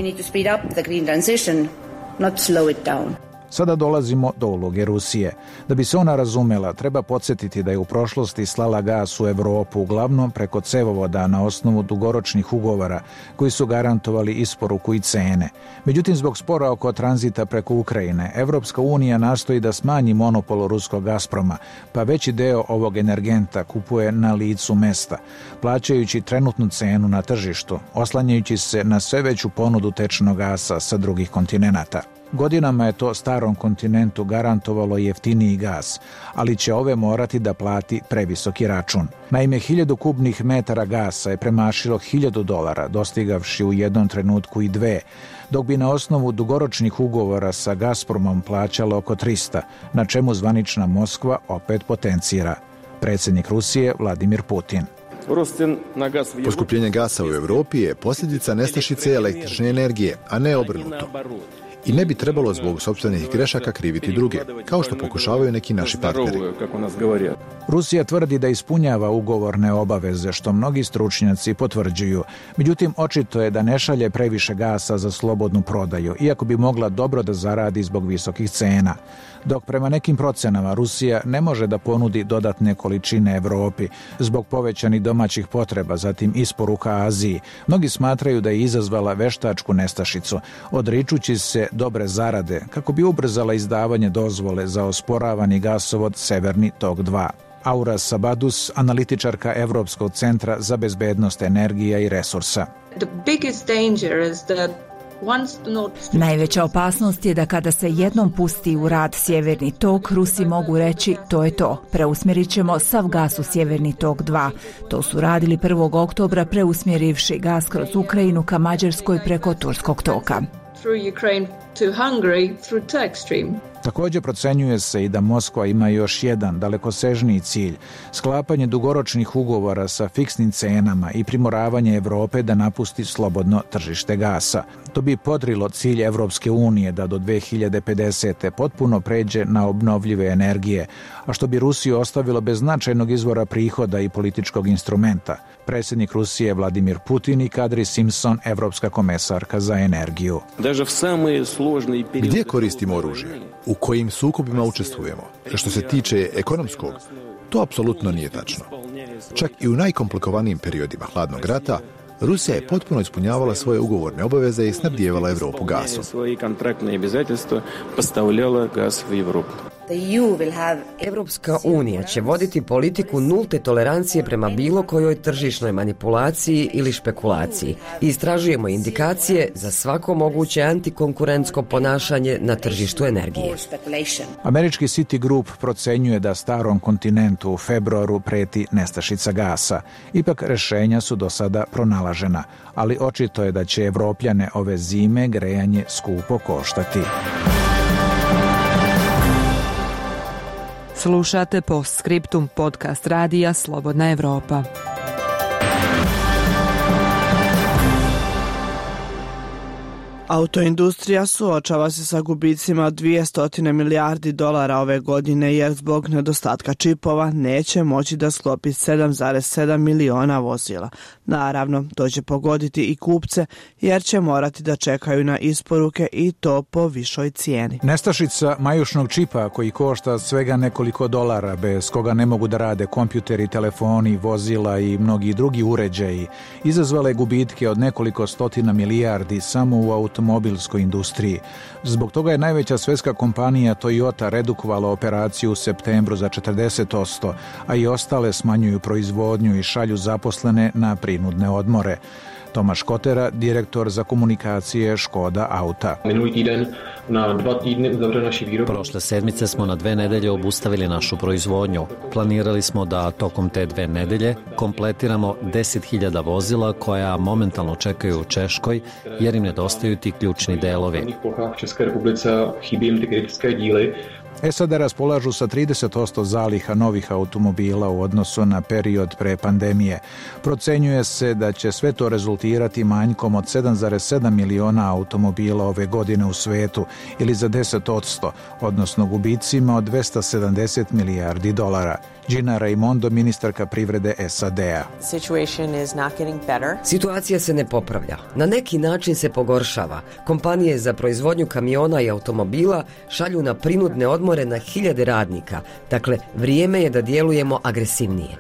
Sada dolazimo do uloge Rusije. Da bi se ona razumela, treba podsjetiti da je u prošlosti slala gas u Evropu uglavnom preko cevovoda na osnovu dugoročnih ugovora koji su garantovali isporuku i cene. Međutim, zbog spora oko tranzita preko Ukrajine, Evropska unija nastoji da smanji monopol ruskog Gazproma, pa veći deo ovog energenta kupuje na licu mesta, plaćajući trenutnu cenu na tržištu, oslanjajući se na sve veću ponudu tečnog gasa sa drugih kontinenata. Godinama je to starom kontinentu garantovalo jeftiniji gas, ali će ove morati da plati previsoki račun. Naime, hiljadu kubnih metara gasa je premašilo hiljadu dolara, dostigavši u jednom trenutku i dve, dok bi na osnovu dugoročnih ugovora sa Gazpromom plaćalo oko trista, na čemu zvanična Moskva opet potencira. Predsjednik Rusije Vladimir Putin. Poskupljenje gasa u Evropi je posljedica nestašice električne energije, a ne obrnuto. I ne bi trebalo zbog sopstvenih grešaka kriviti druge, kao što pokušavaju neki naši partneri. Rusija tvrdi da ispunjava ugovorne obaveze, što mnogi stručnjaci potvrđuju. Međutim, očito je da ne šalje previše gasa za slobodnu prodaju, iako bi mogla dobro da zaradi zbog visokih cena. Dok prema nekim procenama Rusija ne može da ponudi dodatne količine Evropi zbog povećanih domaćih potreba, zatim isporuka Aziji, mnogi smatraju da je izazvala veštačku nestašicu, odričući se dobre zarade kako bi ubrzala izdavanje dozvole za osporavani gasovod Severni tok dva. Aura Sabadus, analitičarka Evropskog centra za bezbednost energija i resursa. Najveća opasnost je da kada se jednom pusti u rad Sjeverni tok, Rusi mogu reći to je to. Preusmjerit ćemo sav gas u Sjeverni tok dva. To su radili prvog oktobra preusmjerivši gas kroz Ukrajinu ka Mađarskoj preko Turskog toka. Također procenjuje se i da Moskva ima još jedan dalekosežniji cilj, sklapanje dugoročnih ugovora sa fiksnim cenama i primoravanje Europe da napusti slobodno tržište gasa. To bi podrilo cilj Evropske unije da do dve hiljade pedesete. potpuno pređe na obnovljive energije, a što bi Rusiju ostavilo bez značajnog izvora prihoda i političkog instrumenta. Predsjednik Rusije Vladimir Putin i Kadri Simpson, evropska komesarka za energiju. Gdje koristimo oružje? U kojim sukobima učestvujemo? Što se tiče ekonomskog, to apsolutno nije tačno. Čak i u najkomplikovanijim periodima hladnog rata, Rusija je potpuno ispunjavala svoje ugovorne obaveze i snabdijevala Evropu gasom. Evropska unija će voditi politiku nulte tolerancije prema bilo kojoj tržišnoj manipulaciji ili špekulaciji. Istražujemo indikacije za svako moguće antikonkurentsko ponašanje na tržištu energije. Američki City Group procenjuje da starom kontinentu u februaru preti nestašica gasa. Ipak rješenja su do sada pronalažena, ali očito je da će Evropljane ove zime grejanje skupo koštati. Slušate Postscriptum, podcast radija Slobodna Evropa. Autoindustrija suočava se sa gubicima od dvjesto milijardi dolara ove godine jer zbog nedostatka čipova neće moći da sklopi sedam zarez sedam miliona vozila. Naravno, to će pogoditi i kupce jer će morati da čekaju na isporuke i to po višoj cijeni. Nestašica majušnog čipa koji košta svega nekoliko dolara, bez koga ne mogu da rade kompjuteri, telefoni, vozila i mnogi drugi uređaji, izazvala je gubitke od nekoliko stotina milijardi samo u automobilskoj industriji. Zbog toga je najveća svjetska kompanija Toyota redukovala operaciju u septembru za četrdeset posto, a i ostale smanjuju proizvodnju i šalju zaposlene na prinudne odmore. Tomaš Kotera, direktor za komunikacije Škoda Auta. Prošle sedmice smo na dve nedelje obustavili našu proizvodnju. Planirali smo da tokom te dve nedelje kompletiramo deset hiljada vozila koja momentalno čekaju u Češkoj jer im nedostaju ti ključni delovi. S A D raspolažu sa trideset posto zaliha novih automobila u odnosu na period pre pandemije. Procenjuje se da će sve to rezultirati manjkom od sedam zarez sedam miliona automobila ove godine u svetu ili za deset posto, odnosno gubicima od dvjesto sedamdeset milijardi dolara. Gina Raimondo, ministarka privrede S A D-a. Situacija se ne popravlja. Na neki način se pogoršava. Kompanije za proizvodnju kamiona i automobila šalju na prinudne odmore na hiljade radnika. Dakle, vrijeme je da djelujemo agresivnije.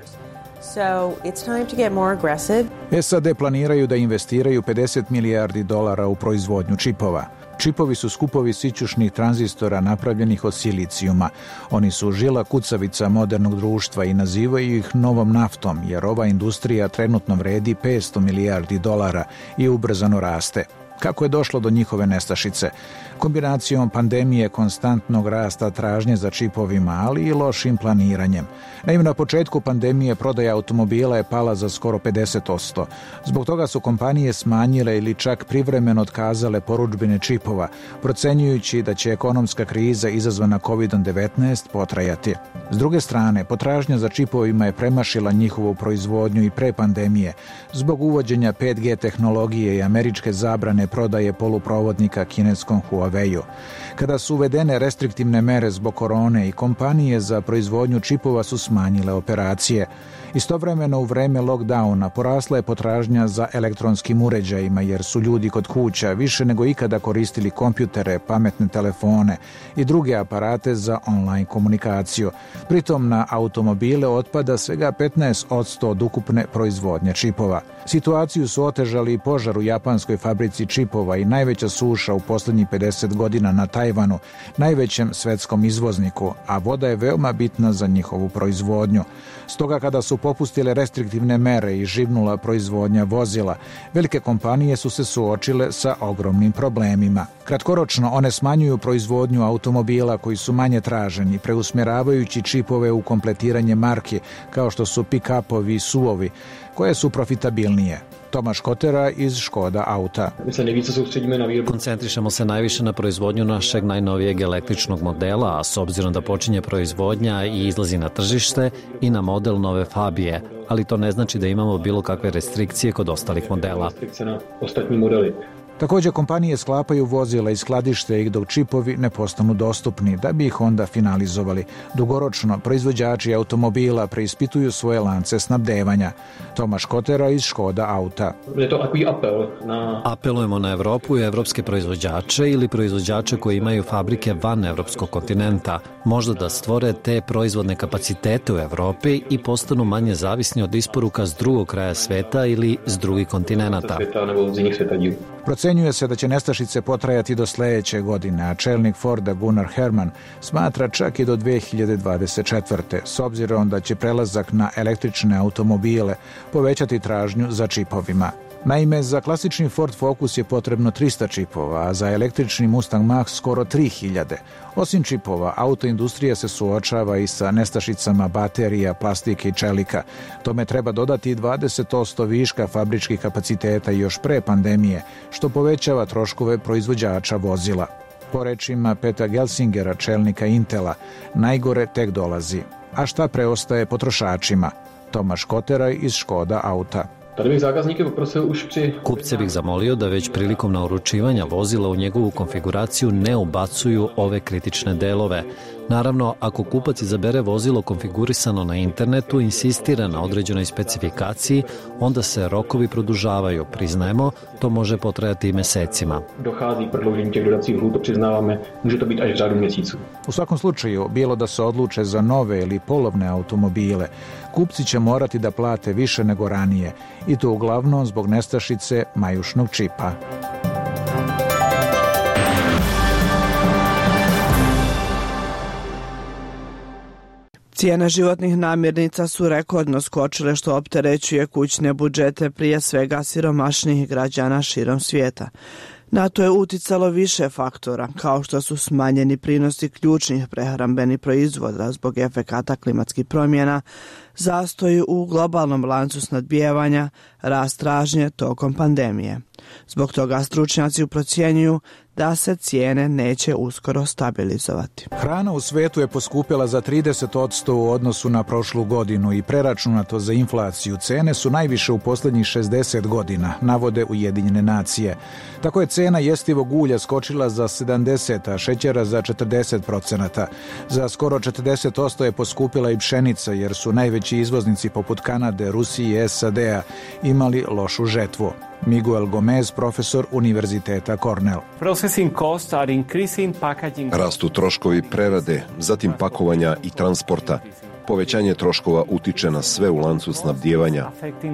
So it's time to get more aggressive. S A D planiraju da investiraju pedeset milijardi dolara u proizvodnju čipova. Čipovi su skupovi sićušnih tranzistora napravljenih od silicijuma. Oni su žila kucavica modernog društva i nazivaju ih novom naftom, jer ova industrija trenutno vredi petsto milijardi dolara i ubrzano raste. Kako je došlo do njihove nestašice? Kombinacijom pandemije, konstantnog rasta tražnje za čipovima, ali i lošim planiranjem. Naime, na početku pandemije prodaja automobila je pala za skoro pedeset posto. Zbog toga su kompanije smanjile ili čak privremeno otkazale porudžbine čipova, procenjujući da će ekonomska kriza izazvana kovid devetnaest potrajati. S druge strane, potražnja za čipovima je premašila njihovu proizvodnju i pre pandemije, zbog uvođenja pet G tehnologije i američke zabrane prodaje poluprovodnika kineskom Huawei-u. Kada su uvedene restriktivne mere zbog korone i kompanije za proizvodnju čipova su smanjile operacije. Istovremeno u vreme lockdowna porasla je potražnja za elektronskim uređajima jer su ljudi kod kuća više nego ikada koristili kompjutere, pametne telefone i druge aparate za online komunikaciju. Pritom na automobile otpada svega petnaest posto od ukupne proizvodnje čipova. Situaciju su otežali i požar u japanskoj fabrici čipova i najveća suša u posljednjih pedeset godina na Tajvanu, najvećem svetskom izvozniku, a voda je veoma bitna za njihovu proizvodnju. Stoga kada su popustile restriktivne mere i živnula proizvodnja vozila, velike kompanije su se suočile sa ogromnim problemima. Kratkoročno one smanjuju proizvodnju automobila koji su manje traženi, preusmjeravajući čipove u kompletiranje marki kao što su pick-upovi i suvovi, koje su profitabilnije. Tomaš Kotera iz Škoda Auta. Koncentrišemo se najviše na proizvodnju našeg najnovijeg električnog modela, a s obzirom da počinje proizvodnja i izlazi na tržište, i na model nove Fabije, ali to ne znači da imamo bilo kakve restrikcije kod ostalih modela. Također kompanije sklapaju vozila i skladište ih dok čipovi ne postanu dostupni, da bi ih onda finalizovali. Dugoročno, proizvođači automobila preispituju svoje lance snabdevanja. Tomaš Kotera iz Škoda Auta. Apelujemo na Evropu i evropske proizvođače ili proizvođače koji imaju fabrike van evropskog kontinenta, možda da stvore te proizvodne kapacitete u Evropi i postanu manje zavisni od isporuka s drugog kraja sveta ili s drugih kontinenata. Procenjuje se da će nestašice potrajati do sljedeće godine, a čelnik Forda Gunnar Herman smatra čak i do dve hiljade dvadeset četvrte. s obzirom da će prelazak na električne automobile povećati tražnju za čipovima. Naime, za klasični Ford Focus je potrebno trista čipova, a za električni Mustang Mach skoro tri hiljade. Osim čipova, autoindustrija se suočava i sa nestašicama baterija, plastike i čelika. Tome treba dodati dvadeset posto viška fabričkih kapaciteta još pre pandemije, što povećava troškove proizvođača vozila. Po rečima Peta Gelsingera, čelnika Intela, najgore tek dolazi. A šta preostaje potrošačima? Tomaš Kotera iz Škoda Auta. Kupce bih zamolio da već prilikom naručivanja vozila u njegovu konfiguraciju ne ubacuju ove kritične delove. Naravno, ako kupac izabere vozilo konfigurisano na internetu i insistira na određenoj specifikaciji, onda se rokovi produžavaju. Priznajemo, to može potrajati i mesecima. U svakom slučaju, bilo da se odluče za nove ili polovne automobile, kupci će morati da plate više nego ranije, i to uglavnom zbog nestašice majušnog čipa. Cijene životnih namirnica su rekordno skočile, što opterećuje kućne budžete prije svega siromašnijih građana širom svijeta. Na to je uticalo više faktora, kao što su smanjeni prinosi ključnih prehrambenih proizvoda zbog efekata klimatskih promjena, zastoji u globalnom lancu snabdijevanja, rast tražnje tokom pandemije. Zbog toga stručnjaci procjenjuju da se cijene neće uskoro stabilizovati. Hrana u svetu je poskupjela za trideset posto u odnosu na prošlu godinu i preračunato za inflaciju. Cene su najviše u posljednjih šezdeset godina, navode Ujedinjene nacije. Tako je cena jestivog ulja skočila za sedamdeset, a šećera za četrdeset procenata. Za skoro četrdeset posto je poskupila i pšenica, jer su najveći izvoznici poput Kanade, Rusije i S A D-a imali lošu žetvu. Miguel Gomez, profesor Univerziteta Cornell. Rastu troškovi prerade, zatim pakovanja i transporta. Povećanje troškova utiče na sve u lancu snabdijevanja.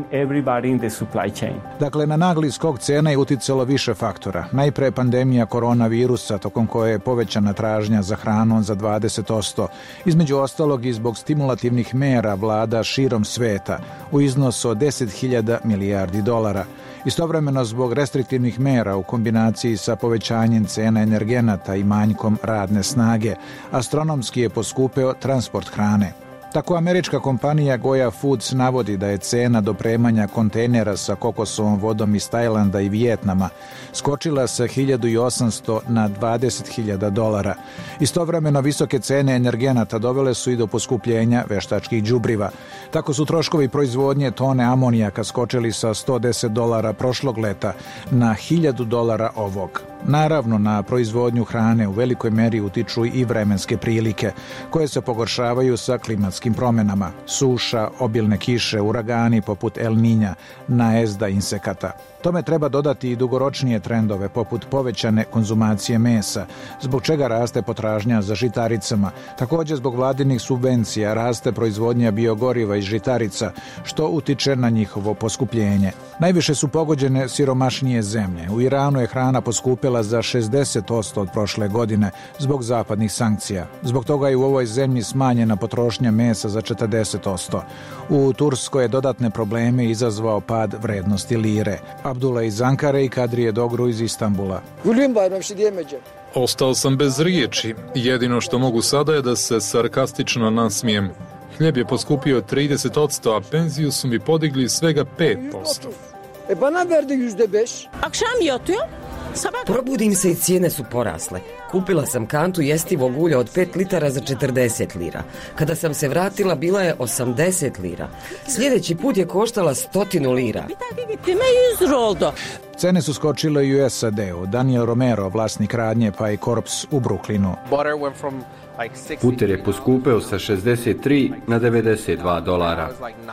Dakle, na nagli skok cena je uticalo više faktora. Najpre pandemija koronavirusa, tokom koje je povećana tražnja za hranom za dvadeset posto. Između ostalog i zbog stimulativnih mera vlada širom sveta u iznosu od deset hiljada milijardi dolara. Istovremeno zbog restriktivnih mera u kombinaciji sa povećanjem cena energenata i manjkom radne snage, astronomski je poskupeo transport hrane. Tako američka kompanija Goya Foods navodi da je cena dopremanja kontejnera sa kokosovom vodom iz Tajlanda i Vijetnama skočila sa hiljadu osamsto na dvadeset hiljada dolara. Istovremeno visoke cene energenata dovele su i do poskupljenja veštačkih đubriva. Tako su troškovi proizvodnje tone amonijaka skočili sa sto deset dolara prošlog leta na hiljadu dolara ovog. Naravno, na proizvodnju hrane u velikoj meri utiču i vremenske prilike, koje se pogoršavaju sa klimatskim promjenama. Suša, obilne kiše, uragani poput El Niña, najezda insekata. Tome treba dodati i dugoročnije trendove poput povećane konzumacije mesa, zbog čega raste potražnja za žitaricama. Također zbog vladinih subvencija raste proizvodnja biogoriva iz žitarica, što utiče na njihovo poskupljenje. Najviše su pogođene siromašnije zemlje. U Iranu je hrana poskupila za šezdeset posto od prošle godine zbog zapadnih sankcija. Zbog toga je u ovoj zemlji smanjena potrošnja mesa za četrdeset posto. U Turskoj je dodatne probleme izazvao pad vrednosti lire. Abdullah iz Ankare i Kadrije Dogru iz Istanbula. Ostao sam bez riječi. Jedino što mogu sada je da se sarkastično nasmijem. Hljeb je poskupio trideset posto, a penziju su mi podigli svega pet posto. E bana verdi yüzde beş. Akşam yatıyorum. Sabah... Probudim se i cijene su porasle. Kupila sam kantu jestivog ulja od pet litara za četrdeset lira. Kada sam se vratila bila je osamdeset lira. Sljedeći put je koštala stotinu lira. Gittiğime yüz lira oldu. Cene su skočile i u S A D-u. Daniel Romero, vlasnik radnje pa i Corps u Brooklynu. Puter je poskupeo sa šezdeset tri na devedeset dva dolara.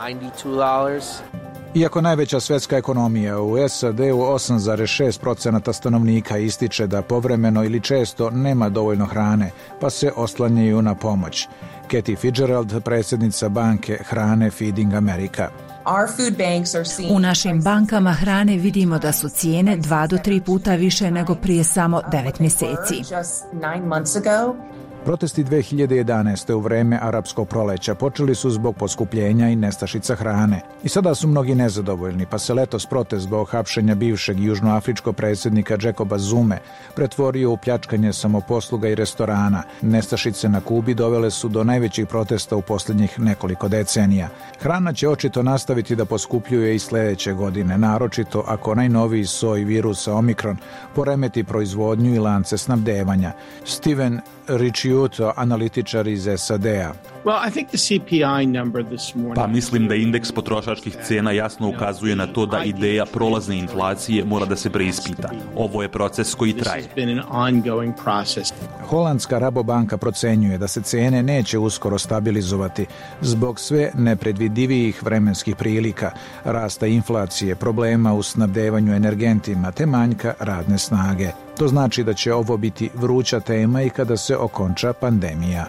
Iako najveća svetska ekonomija u S A D-u osam zarez šest posto stanovnika ističe da povremeno ili često nema dovoljno hrane, pa se oslanjaju na pomoć. Kathy Fitzgerald, predsjednica banke hrane Feeding America. U našim bankama hrane vidimo da su cijene dva do tri puta više nego prije samo devet mjeseci. Protesti dve hiljade jedanaeste. u vreme arapskog proleća počeli su zbog poskupljenja i nestašica hrane. I sada su mnogi nezadovoljni, pa se letos protest zbog hapšenja bivšeg južnoafričkog predsjednika Jacoba Zume pretvorio u pljačkanje samoposluga i restorana. Nestašice na Kubi dovele su do najvećih protesta u posljednjih nekoliko decenija. Hrana će očito nastaviti da poskupljuje i sljedeće godine, naročito ako najnoviji soj virusa Omikron poremeti proizvodnju i lance snabdevanja. Steven Ricciuto, analitičar iz S A D-a. Pa mislim da indeks potrošačkih cena jasno ukazuje na to da ideja prolazne inflacije mora da se preispita. Ovo je proces koji traje. Holandska Rabobanka procenjuje da se cene neće uskoro stabilizovati zbog sve nepredvidivijih vremenskih prilika, rasta inflacije, problema u snabdevanju energentima te manjka radne snage. To znači da će ovo biti vruća tema i kada se okonča pandemija.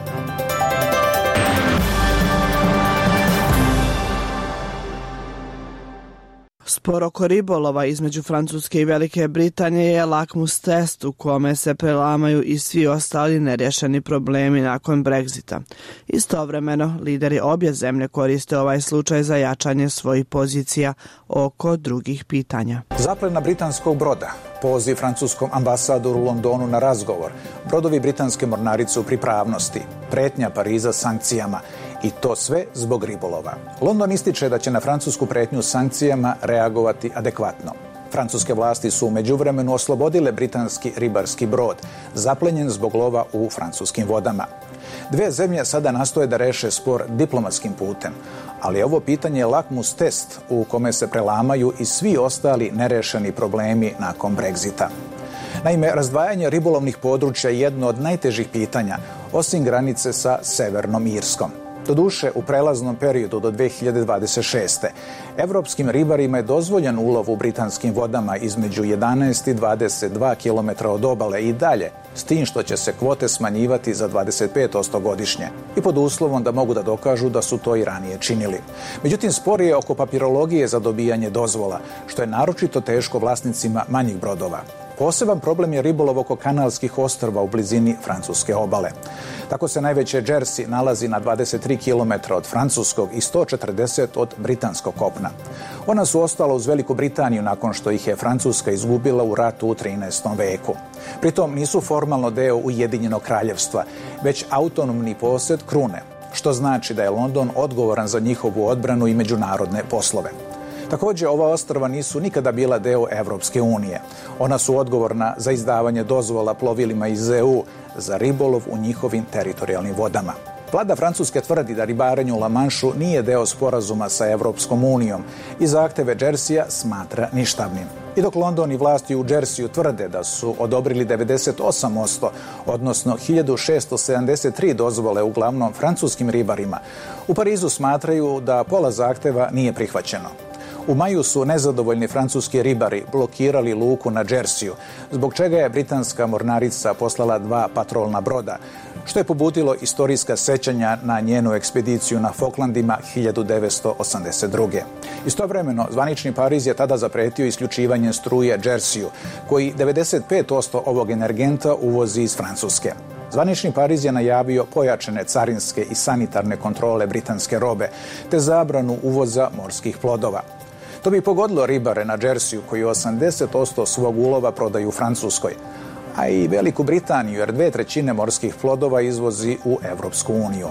Spor oko ribolova između Francuske i Velike Britanije je lakmus test u kome se prelamaju i svi ostali nerješeni problemi nakon Brexita. Istovremeno, lideri obje zemlje koriste ovaj slučaj za jačanje svojih pozicija oko drugih pitanja. Zaplena britanskog broda, poziv francuskom ambasadoru u Londonu na razgovor, brodovi britanske mornarice u pripravnosti, pretnja Pariza sankcijama, i to sve zbog ribolova. London ističe da će na francusku pretnju sankcijama reagovati adekvatno. Francuske vlasti su u međuvremenu oslobodile britanski ribarski brod, zaplenjen zbog lova u francuskim vodama. Dve zemlje sada nastoje da reše spor diplomatskim putem, ali ovo pitanje je lakmus test u kome se prelamaju i svi ostali nerešeni problemi nakon Brexita. Naime, razdvajanje ribolovnih područja je jedno od najtežih pitanja, osim granice sa Severnom Irskom. Doduše, u prelaznom periodu do dve hiljade dvadeset šeste. Evropskim ribarima je dozvoljen ulov u britanskim vodama između jedanaest i dvadeset dva kilometra od obale i dalje, s tim što će se kvote smanjivati za dvadeset pet posto godišnje i pod uslovom da mogu da dokažu da su to i ranije činili. Međutim, spor je oko papirologije za dobijanje dozvola, što je naročito teško vlasnicima manjih brodova. Poseban problem je ribolov oko kanalskih ostrva u blizini francuske obale. Tako se najveće Jersey nalazi na dvadeset tri kilometra od francuskog i sto četrdeset od britanskog kopna. Ona su ostala uz Veliku Britaniju nakon što ih je Francuska izgubila u ratu u trinaestom veku. Pritom nisu formalno deo Ujedinjenog kraljevstva, već autonomni posjed krune, što znači da je London odgovoran za njihovu odbranu i međunarodne poslove. Također, ova ostrva nisu nikada bila deo Evropske unije. Ona su odgovorna za izdavanje dozvola plovilima iz E U za ribolov u njihovim teritorijalnim vodama. Vlada Francuske tvrdi da ribarenje u La Manšu nije deo sporazuma sa Evropskom unijom i zahteve Jerseya smatra ništavnim. I dok London i vlasti u Jerseyu tvrde da su odobrili devedeset osam posto, odnosno hiljadu šesto sedamdeset tri dozvole uglavnom francuskim ribarima, u Parizu smatraju da pola zahteva nije prihvaćeno. U maju su nezadovoljni francuski ribari blokirali luku na Jerseyu, zbog čega je britanska mornarica poslala dva patrolna broda, što je pobudilo istorijska sećanja na njenu ekspediciju na Falklandima hiljadu devetsto osamdeset druge. Istovremeno, zvanični Pariz je tada zapretio isključivanjem struje Jerseyu, koji devedeset pet posto ovog energenta uvozi iz Francuske. Zvanični Pariz je najavio pojačane carinske i sanitarne kontrole britanske robe, te zabranu uvoza morskih plodova. To bi pogodilo ribare na Jerseyu koji osamdeset posto svog ulova prodaju u Francuskoj, a i Veliku Britaniju jer dve trećine morskih plodova izvozi u Evropsku uniju.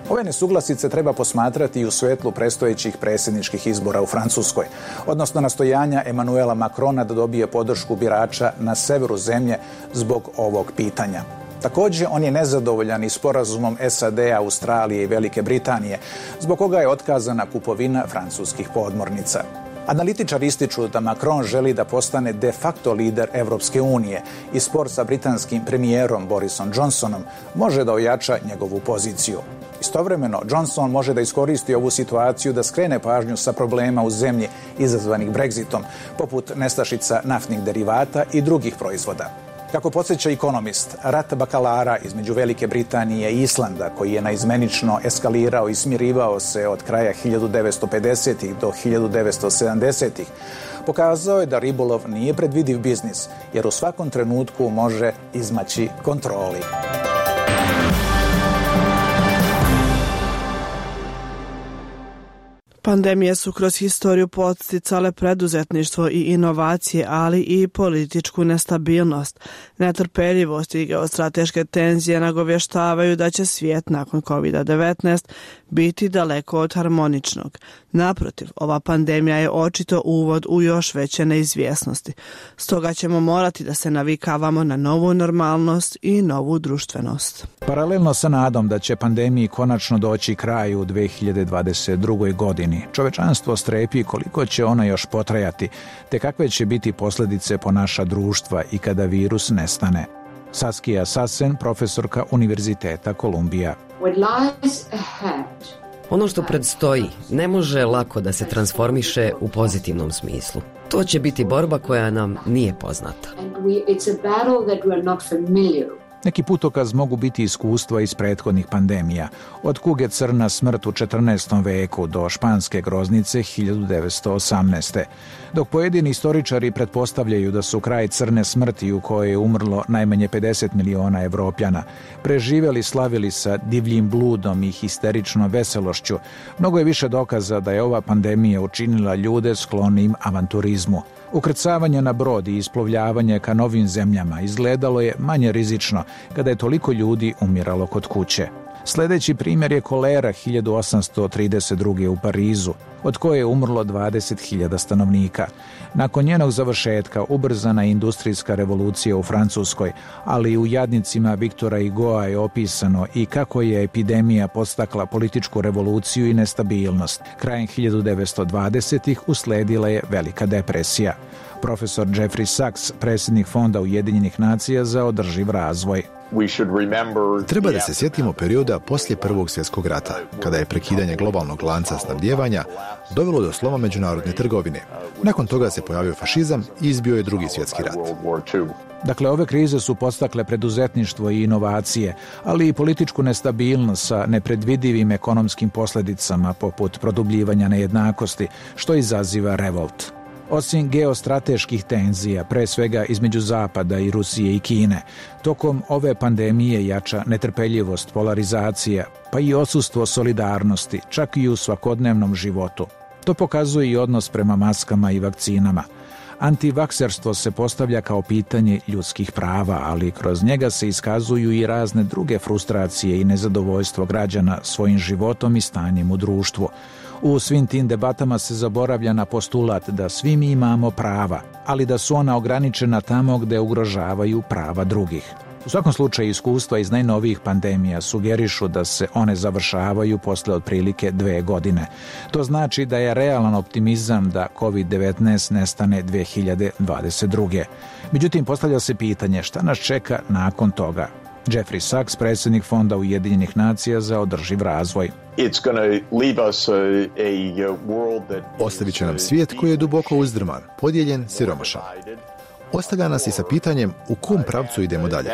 Ove nesuglasice treba posmatrati i u svetlu predstojećih predsjedničkih izbora u Francuskoj, odnosno nastojanja Emanuela Macrona da dobije podršku birača na severu zemlje zbog ovog pitanja. Također, on je nezadovoljan i sporazumom S A D, Australije i Velike Britanije, zbog koga je otkazana kupovina francuskih podmornica. Analitičari ističu da Macron želi da postane de facto lider Evropske unije i spor sa britanskim premijerom Borisom Johnsonom može da ojača njegovu poziciju. Istovremeno, Johnson može da iskoristi ovu situaciju da skrene pažnju sa problema u zemlji izazvanih Brexitom, poput nestašica naftnih derivata i drugih proizvoda. Kako podsjeća Economist, rat bakalara između Velike Britanije i Islanda, koji je naizmenično eskalirao i smirivao se od kraja hiljadu devetsto pedesetih do hiljadu devetsto sedamdesetih, pokazao je da ribolov nije predvidiv biznis, jer u svakom trenutku može izmaći kontroli. Pandemije su kroz historiju podsticale preduzetništvo i inovacije, ali i političku nestabilnost. Netrpeljivost i geostrateške tenzije nagovještavaju da će svijet nakon kovid devetnaest biti daleko od harmoničnog. Naprotiv, ova pandemija je očito uvod u još veće neizvjesnosti. Stoga ćemo morati da se navikavamo na novu normalnost i novu društvenost. Paralelno sa nadom da će pandemiji konačno doći kraju u dve hiljade dvadeset drugoj. godini, čovečanstvo strepi koliko će ona još potrajati, te kakve će biti posljedice po naša društva i kada virus nestane. Saskia Sassen, profesorka Univerziteta Kolumbija. Ono što predstoji ne može lako da se transformiše u pozitivnom smislu. To će biti borba koja nam nije poznata. Neki putokaz mogu biti iskustva iz prethodnih pandemija, od kuge crna smrt u četrnaestom veku do španske groznice hiljadu devetsto osamnaeste. Dok pojedini istoričari pretpostavljaju da su kraj crne smrti u kojoj je umrlo najmanje pedeset miliona Evropljana, preživjeli slavili sa divljim bludom i histeričnom veselošću, mnogo je više dokaza da je ova pandemija učinila ljude sklonim avanturizmu. Ukrcavanje na brod i isplovljavanje ka novim zemljama izgledalo je manje rizično kada je toliko ljudi umiralo kod kuće. Sljedeći primjer je kolera hiljadu osamsto trideset druge. u Parizu, od koje je umrlo dvadeset hiljada stanovnika. Nakon njenog završetka ubrzana je industrijska revolucija u Francuskoj, ali i u jadnicima Viktora Hugoa je opisano i kako je epidemija podstakla političku revoluciju i nestabilnost. Krajem hiljadu devetsto dvadesetih usledila je velika depresija. Profesor Jeffrey Sachs, predsjednik Fonda Ujedinjenih nacija za održiv razvoj. Treba da se sjetimo perioda poslije Prvog svjetskog rata, kada je prekidanje globalnog lanca snabdijevanja dovelo do sloma međunarodne trgovine. Nakon toga se pojavio fašizam i izbio je Drugi svjetski rat. Dakle, ove krize su podstakle preduzetništvo i inovacije, ali i političku nestabilnost sa nepredvidivim ekonomskim posljedicama poput produbljivanja nejednakosti, što izaziva revolt. Osim geostrateških tenzija, pre svega između Zapada i Rusije i Kine, tokom ove pandemije jača netrpeljivost, polarizacija, pa i odsustvo solidarnosti, čak i u svakodnevnom životu. To pokazuje i odnos prema maskama i vakcinama. Antivakserstvo se postavlja kao pitanje ljudskih prava, ali kroz njega se iskazuju i razne druge frustracije i nezadovoljstvo građana svojim životom i stanjem u društvu. U svim tim debatama se zaboravlja na postulat da svi mi imamo prava, ali da su ona ograničena tamo gde ugrožavaju prava drugih. U svakom slučaju iskustva iz najnovijih pandemija sugerišu da se one završavaju posle otprilike dve godine. To znači da je realan optimizam da kovid devetnaest nestane dve hiljade dvadeset druge. Međutim, postavlja se pitanje šta nas čeka nakon toga. Jeffrey Sachs, predsjednik Fonda Ujedinjenih nacija za održiv razvoj. Ostavit će nam svijet koji je duboko uzdrman, podijeljen, siromašan. Ostavlja nas i sa pitanjem u kom pravcu idemo dalje.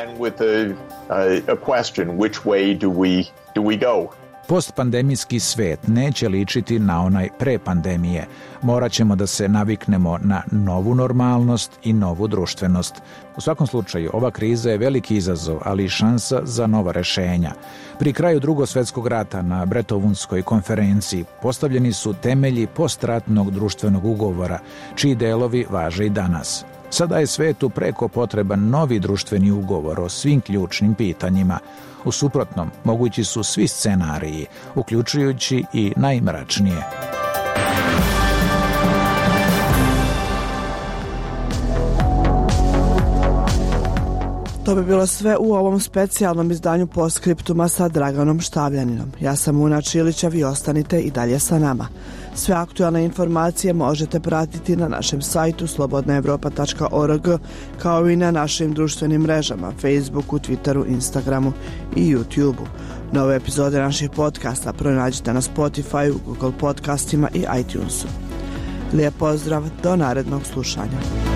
Postpandemijski svet neće ličiti na onaj pre pandemije. Morat ćemo da se naviknemo na novu normalnost i novu društvenost. U svakom slučaju, ova kriza je veliki izazov, ali i šansa za nova rešenja. Pri kraju Drugog svjetskog rata na Bretovunskoj konferenciji postavljeni su temelji postratnog društvenog ugovora, čiji delovi važe i danas. Sada je svetu preko potreban novi društveni ugovor o svim ključnim pitanjima. U suprotnom, mogući su svi scenariji, uključujući i najmračnije. To bi bilo sve u ovom specijalnom izdanju Postscriptuma sa Draganom Štavljaninom. Ja sam Una Čilić, a vi ostanite i dalje sa nama. Sve aktualne informacije možete pratiti na našem sajtu slobodna evropa tačka org, kao i na našim društvenim mrežama, Facebooku, Twitteru, Instagramu i YouTubeu. Nove epizode naših podcasta pronađite na Spotify, Google podcastima i iTunesu. Lijep pozdrav, do narednog slušanja.